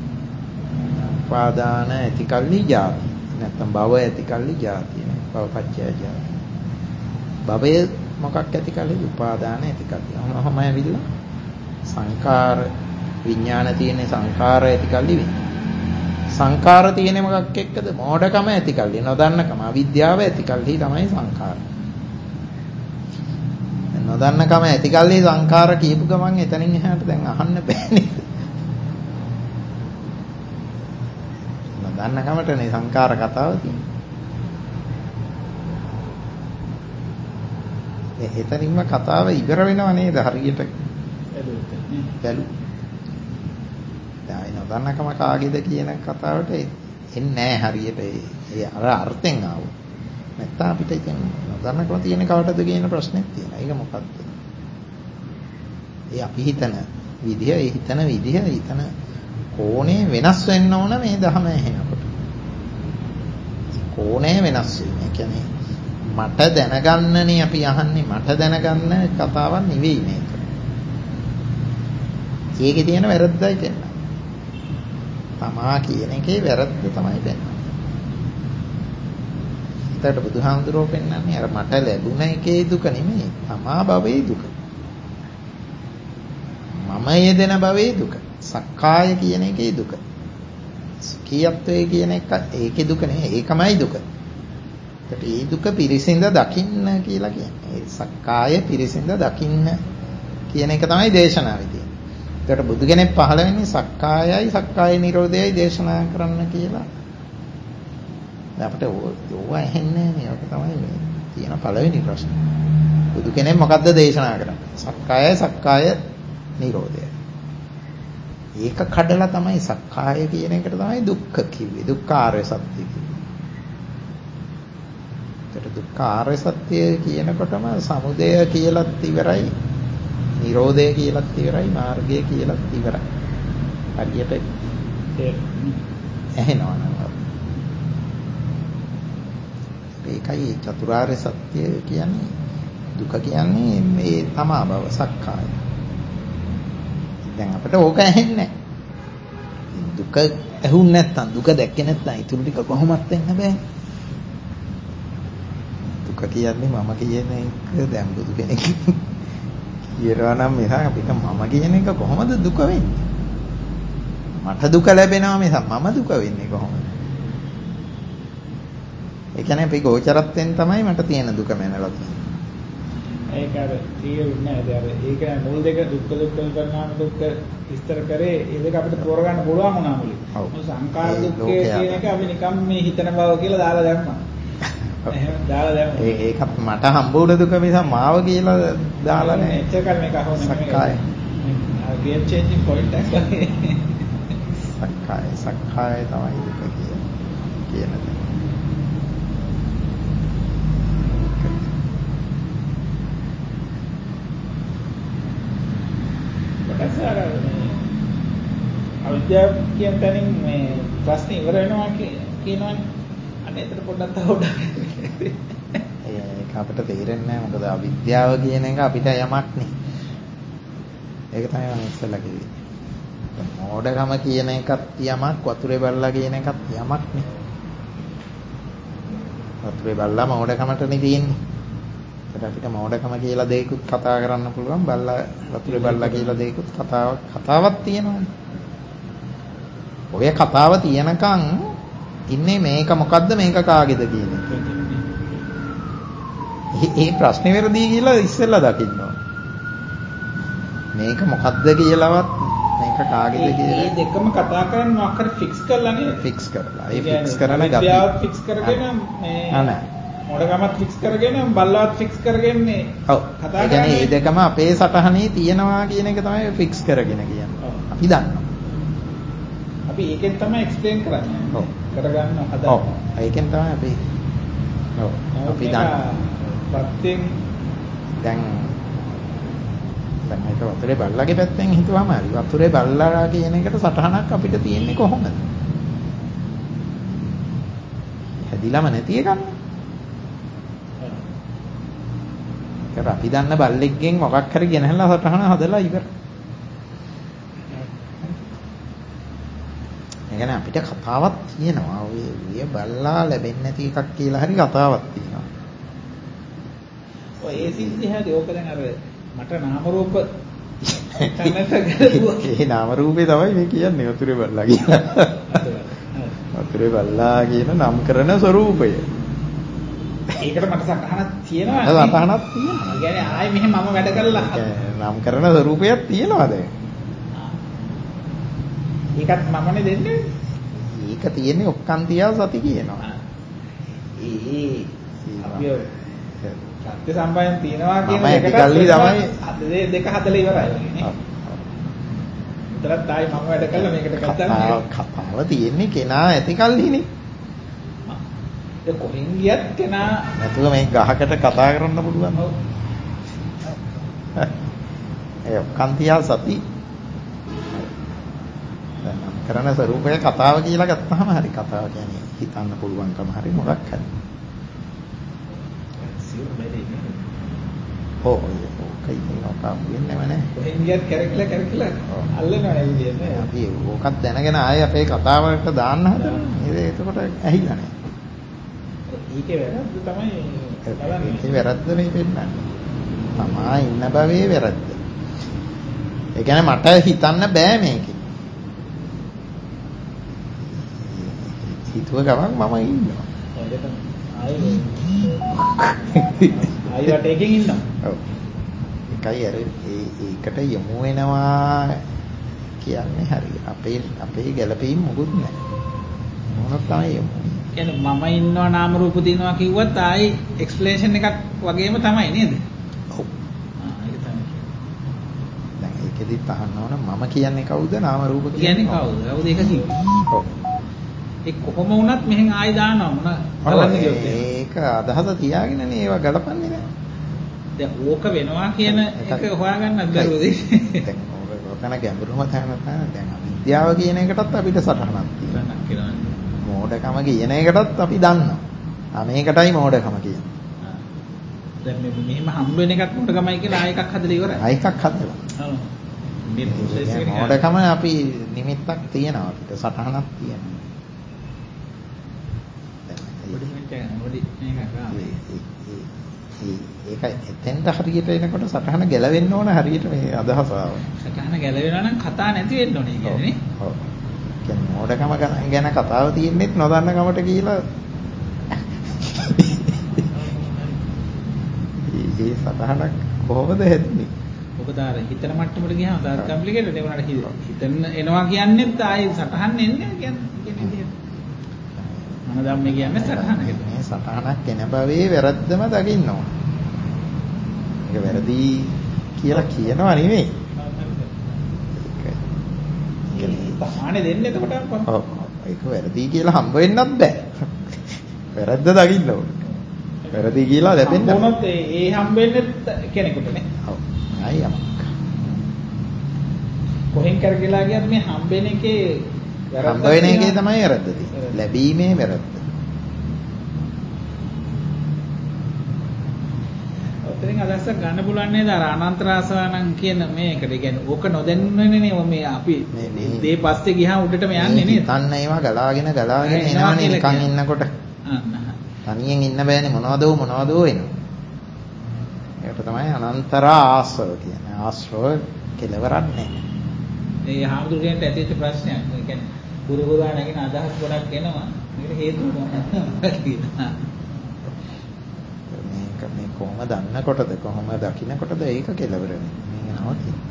උපාදාන ඇතිකල්හි જાති. නැත්නම් භව ඇතිකල්හි જાති. භවපච්චය જાති. භවය මොකක් ඇතිකල්හිද? උපාදාන ඇතිකල්හි. ඔහොම ඇවිල්ලා සංකාර විඥාන තියෙන සංකාර ඇතිකල්හි වෙන්නේ. සංකාර තියෙන්නේ මොකක් එක්කද? මෝඩකම ඇතිකල්හි, නොදන්නකම, අවිද්‍යාව ඇතිකල්හි තමයි සංකාර. නොදන්නකම ඇතිකල්හි සංකාර කියපු ගමන් එතනින් එහාට දැන් අහන්න බෑනේ. නොදන්නකමටනේ සංකාර කතාව තියෙන්නේ. එතනින්ම කතාව ඉවර වෙනව නේද හරියට? බැලු. දැන් නොදන්නකම කාගේද කියන කතාවට එන්නේ නැහැ හරියට. ඒ අර අර්ථෙන් ආවොත්. නැත්නම් අපිට ඉතින් නොදන්නකම තියෙන කවටද කියන ප්‍රශ්නේ තියෙනවා. ඒක මොකක්ද? ඒ අපි හිතන විදිහ, ඒ හිතන විදිහ, හිතන කෝණේ වෙනස් වෙන්න ඕන මේ ධහම ඇහෙනකොට. කෝණේ වෙනස් වෙන. ඒ කියන්නේ මට දැනගන්නනේ අපි අහන්නේ, මට දැනගන්න කතාවක් නෙවෙයි මේක. ඒකේ තියෙන වැරද්දයි කියන්නේ. තමා කියන එකේ වැරද්ද තමයි පෙන්වන්නේ. ඒකට බුදුහාමුදුරුවෝ පෙන්වන්නේ අර මට ලැබුණ එකේ දුක නෙමෙයි, තමා භවයේ දුක. මම යෙදෙන භවයේ දුක. සක්කාය කියන එකේ දුක. සුඛියත්වයේ කියන එක ඒකේ දුක නෙමෙයි, ඒකමයි දුක. ඒකට ඒ දුක පිරිසිඳ දකින්න කියලා කියන්නේ. ඒ සක්කාය පිරිසිඳ දකින්න කියන එක තමයි දේශනාවේ තියෙන්නේ. ඒකට බුදු කෙනෙක් පහළ වෙන්නේ සක්කායයි සක්කාය නිරෝධයයි දේශනා කරන්න කියලා. අපිට ඕවා ඇහෙන්නේ නැහැ. ඒක තමයි මේ තියෙන පළවෙනි ප්‍රශ්නේ. බුදු කෙනෙක් මොකද්ද දේශනා කරන්නේ? සක්කායයි සක්කාය නිරෝධය. ඒක කඩලා තමයි සක්කාය කියන එකට තමයි දුක්ඛ කිව්වේ. දුක්ඛ ආර්ය සත්‍ය කිව්වේ. ඒකට දුක්ඛ ආර්ය සත්‍ය කියනකොටම සමුදය කියලාත් ඉවරයි. නිරෝධය කියලාත් ඉවරයි. මාර්ගය කියලාත් ඉවරයි. හරියට ඇහෙනවා නේද? ඒකයි චතුරාර්ය සත්‍ය කියන්නේ දුක කියන්නේ මේ තමා බව සක්කාය. දැන් අපිට ඕක ඇහෙන්නේ නැහැ. දුක ඇහුන්නේ නැත්තම් දුක දැක්කේ නැත්තම් ඊටු ටික කොහොමත් වෙන්න බෑ. දුක කියන්නේ මම කියන එක දැන් බුදු කෙනෙක් කියනවා නම් මිසක් අපිට මම කියන එක කොහොමද දුක වෙන්නේ? මට දුක ලැබෙනවා මිසක් මම දුක වෙන්නේ කොහොමද? ඒ කියන්නේ අපි ගෝචරත්වයෙන් තමයි මට තියෙන දුක මැනලා තියෙන්නේ. ඒක අර තේරුන්නේ නැහැ. ඒක මුල් දෙක දුක්ඛ පරිණාම දුක්ඛ විස්තර කරේ ඒ දෙක අපිට තෝරගන්න පුළුවන් වුණා මුලින්. සංකාර දුක්ඛය කියන එක අපි නිකම් මේ හිතන බව කියලා දාලා දැම්මා. එහෙම දාලා දැම්මා. ඒකත් මට හම්බුන දුක මිසක් මාව කියලා දාලා නැහැ. එච්චර කල් මේක අහුවෙන්නේ සක්කාය. ගේම් චේන්ජින් පොයින්ට් එකක් වගේ. සක්කාය තමයි දුක කියන දේ. අවිද්‍යාව කියන තැනින් මේ ප්‍රශ්නේ ඉවර වෙනවා කියනවනේ. අනේ එතන පොඩ්ඩක් තව උඩ. ඒක අපිට තේරෙන්නේ නැහැ. මොකද අවිද්‍යාව කියන එක අපිට යමක් නේ. ඒක තමයි මම ඉස්සෙල්ලා කිව්වේ. මෝඩකම කියන එකත් යමක්, වතුරේ බල්ලා කියන එකත් යමක් නේ. වතුරේ බල්ලා මෝඩකමටනේ තියෙන්නේ. ඒකට අපිට මෝඩකම කියලා දෙයක්ත් කතා කරන්න පුළුවන්. බල්ලා වතුරේ බල්ලා කියලා දෙයක්ත් කතාවක් තියෙනවානේ. ඔය කතාව තියෙනකන් ඉන්නේ මේක මොකද්ද මේක කාගේද කියන එක. මේ ප්‍රශ්නේ වැරදි කියලා ඉස්සෙල්ලා දකින්න ඕන. මේක මොකද්ද කියලාවත් මේක කාගේද කියලා. මේ දෙකම කතා කරන්නේ මොකක් හරි ෆික්ස් කරලා නේද? ෆික්ස් කරලා. ඒ ෆික්ස් කරන ගතිය. විද්‍යාවත් ෆික්ස් කරගෙන මේ මොඩගමත් ෆික්ස් කරගෙන බල්ලාවත් ෆික්ස් කරගෙන මේ කතා කරන්නේ. ඒ දෙකම අපේ සටහනේ තියෙනවා කියන එක තමයි ෆික්ස් කරගෙන කියන්නේ. අපි දන්නවා. අපි ඒකෙන් තමයි එක්ස්ප්ලেইন කරන්නේ. ඔව්. කරගන්න හදන්නේ. ඔව්. ඒකෙන් තමයි අපි අපි දන්නවා. ප්‍රත්‍යයෙන් දැන් ඒක වතුරේ බල්ලාගේ පැත්තෙන් හිතුවම හරි. වතුරේ බල්ලා කියන එකට සටහනක් අපිට තියෙන්නේ කොහොමද? හැදිලාම නැති එකක්. ඒක අපි දන්න බල්ලෙක්ගෙන් මොකක් හරි ගෙනහැලා සටහන හදලා ඉවරයි. يعني අපිට කතාවක් තියෙනවා. ඔය බල්ලා ලැබෙන්නේ නැති එකක් කියලා හරි කතාවක් තියෙනවා. ඔය ඒ සිද්ධියදී ඕක දැන් අර මට නාම රූප තැනට ගලුවා. ඒ නාම රූපේ තමයි මේ කියන්නේ වතුරේ බල්ලා කියලා. වතුරේ බල්ලා කියන නම් කරන ස්වરૂපය. ඒකට මට සටහනක් තියෙනවා. සටහනක් තියෙනවා. ඒ කියන්නේ ආයේ මෙහෙම මම වැඩ කරලා නම් කරන ස්වરૂපයක් තියෙනවා දැන්. ඒකත් මමනේ දෙන්නේ. ඒක තියෙන්නේ ඔක්කාන්තියා සති කියනවා. අපි සත්‍ය සම්බයන් තියනවා කියන එකට දෙක හදලා ඉවරයි. උතරත් ආයි මම වැඩ කළා මේකට ගත්තා. කතාව තියෙන්නේ කෙනා ඇති කල්හිනේ. ඒ කොහෙන් ගියත් කෙනා නැතුව මේ ගහකට කතා කරන්න පුළුවන්. ඒ ඔක්කාන්තියා සති කරන ස්වરૂපය කතාව කියලා ගත්තාම හරි. කතාව කියන්නේ හිතන්න පුළුවන්කම හරි මොකක් හරි. ඕකයි නෝක වෙන්නේම නැහැ. කොහෙන් ගියත් කැරකිලා අල්ලනවා ඒ විදිහට. අපි ඕකත් දැනගෙන ආයේ අපේ කතාවකට දාන්න හදනවා. එතකොට ඇහිලා නැහැ. ඒකේ වැරද්ද තමයි බලන්නේ. ඒකේ වැරද්ද මේ පෙන්නන්නේ. තමා ඉන්න බවේ වැරද්ද. ඒ කියන්නේ මට හිතන්න බෑ මේකේ. හිතුව ගමන් මම ඉන්නවා. ආයි වටේකින් ඉන්නවා. ඔව්. ඒකයි අර ඒකට යොමු වෙනවා කියන්නේ හරි. අපේ ගැළපීම් මොකුත් නැහැ. මොනක් තමයි යොමු. කියන්නේ මම ඉන්නවා නාම රූප තියෙනවා කිව්වත් ආයි එක්ස්ප්ලනේෂන් එකක් වගේම තමයි නේද? ඔව්. ඒක තමයි. දැන් ඒකෙදිත් අහන්න ඕන මම කියන්නේ කවුද නාම රූප කියන්නේ කවුද? කවුද ඒක කිව්වේ? ඔව්. ඒ කොහොම වුණත් මෙහෙන් ආයි දානවා මොන බලන්න කියොත් ඒක අදහස තියාගෙනනේ ඒවා ගලපන්නේ නැහැ. දැන් ඕක වෙනවා කියන එක හොයාගන්නත් බැරුවද? දැන් ඕකන ගැඹුරුම තැන දැන් විද්‍යාව කියන එකටත් අපිට සටහනක් තියෙනවා. මෝඩකම කියන එකටත් අපි දන්නවා. මේකටයි මෝඩකම කියන්නේ. දැන් මෙහෙම හම්බ වෙන එකත් මෝඩකමයි කියලා ආයෙ එකක් හදලා ඉවරයි. ආයෙ එකක් හදලා. ඔව්. මේ ප්‍රොසෙස් එක මෝඩකම අපි නිමිත්තක් තියෙනවා අපිට සටහනක් තියෙනවා. ඒක එතෙන්ට හරියට එනකොට සටහන ගැලවෙන්න ඕන හරියට මේ අදහස ආවා. සටහන ගැලවෙනවා නම් කතා නැති වෙන්න ඕනේ කියන්නේ. ඔව්. කියන්නේ මෝඩකම ගැන කතාව තියෙන්නේ නොදන්න කමට කියලා. මේ සටහනක් කොහොමද හැදෙන්නේ? ඔබ දාර හිතන මට්ටමට ගියාම දාර කම්ප්ලිකේටඩ් ඒ වුණාට හිතන්න එනවා කියන්නේත් ආයේ සටහන් එන්නේ කියන්නේ. මම දැන් මේ කියන්නේ සටහනකට. මේ සටහනක් එන බවේ වැරද්දම දකින්න ඕන. ඒක වැරදි කියලා කියනවා නෙමෙයි. ප්‍රමාණය දෙන්න එතකොට අප්පා. ඔව්. ඒක වැරදි කියලා හම්බ වෙන්නත් බෑ. වැරද්ද දකින්න ඕන. වැරදි කියලා ලැබෙන්න මොනොත් ඒ හම්බ වෙන්නේ කෙනෙකුටනේ. ඔව්. ආයි යමක්. කොහෙන් කරගලා ගියත් මේ හම්බ වෙන එකේ හම්බ වෙන එකේ තමයි වැරද්ද තියෙන්නේ. ලැබීමේ වැරද්ද. ඔතනින් අදහසක් ගන්න පුළුවන් නේද අර අනන්ත රාසානම් කියන මේකට. ඒ කියන්නේ ඕක නොදැන්වෙන්නේ නේ මේ අපි මේ පස්සේ ගියාම උඩටම යන්නේ නේද? තන්න ඒවා ගලාගෙන එනවනේ නිකන් ඉන්නකොට. තනියෙන් ඉන්න බෑනේ මොනවදෝ එනවා. ඒකට තමයි අනන්තරා ආශ්‍රව කියන්නේ. ආශ්‍රව කෙලවරක් නැහැ. මේ හාමුදුරුවන්ට ඇතිවෙච්ච ප්‍රශ්නයක්. ඒ කියන්නේ ගුරුගුරා නැගෙන අදහස් ගොඩක් එනවා. මේකට හේතුව මොනවද කියලා. මේ කොහොම දන්නකොටද කොහොම දකින්නකොටද ඒක කෙලවර වෙන්නේ. මේ නවතින.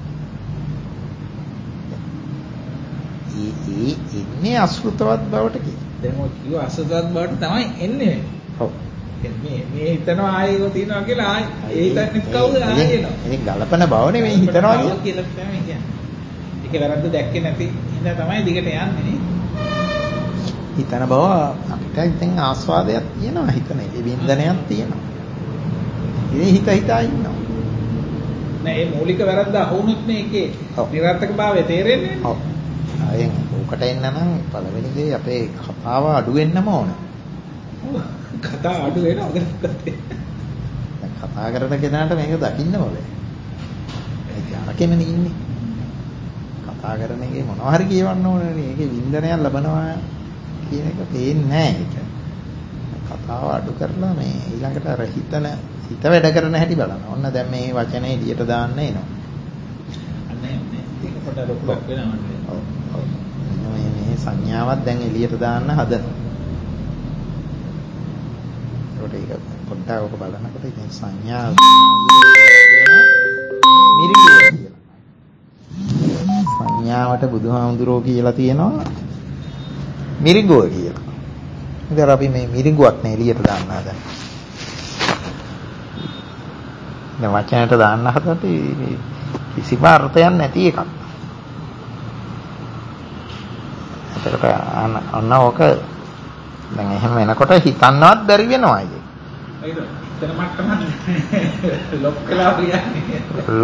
ඉන්නේ අසෘතවත් බවට කියන. දැන් ඔය කිව්ව අසෘතවත් බවට තමයි එන්නේ. ඔව්. මේ හිතනවා ආයෙව තියනවා කියලා ආයෙ ඒ හිතන්නේ කවුද ආයෙ එනවා. ඉතින් ගලපන බව නෙවෙයි හිතනවා කියලා තමයි කියන්නේ. ඒක වැරද්ද දැක්කේ නැති හින්දා තමයි දිගට යන්නේ නේ. හිතන බව අපිට ඉතින් ආස්වාදයක් තියෙනවා හිතන ඒ වින්දනයක් තියෙනවා. ඉතින් හිතා ඉන්නවා. නෑ මේ මූලික වැරද්ද අහුනොත් නේ ඒකේ නිරර්ථකභාවය තේරෙන්නේ නේ. ඔව්. ආයෙන් උකට එන්න නම් පළවෙනි දේ අපේ කතාව අඩු වෙන්නම ඕන. කතා අඩු වෙනවද? දැන් කතා කරන කෙනාට මේක දකින්නම බෑ. ඒක අරකෙමනේ ඉන්නේ. කතා කරන එකේ මොනවා හරි කියවන්න ඕනේ. ඒකේ වින්දනයක් ලබනවා කියන එක පේන්නේ නැහැ ඒක. කතාව අඩු කරලා මේ ඊළඟට අර හිත වැඩ කරන හැටි බලන්න. ඔන්න දැන් මේ වචනේ එළියට දාන්න එනවා. අන්න ඒක පොඩ ලොකුක් වෙනවා. ඔව්. මේ සංඥාවක් දැන් එළියට දාන්න හදනවා. ඒක පොඩ්ඩක් ඔක බලනකොට ඉතින් සංඥා මිරිඟුව කියලා. සංඥාවට බුදුහාමුදුරෝ කියලා තියෙනවා මිරිඟුව කියලා. ඉතින් අපි මේ මිරිඟුවක් නේ එළියට දාන්න හදන්නේ. දැන් වචනයට දාන්න හදද්ද කිසිම අර්ථයක් නැති එකක්. ඒකට අන්න ඕක දැන් එහෙම වෙනකොට හිතන්නවත් බැරි වෙනවා ඒක. ඒක හිතන මට්ටම ලොක් කළා කියන්නේ.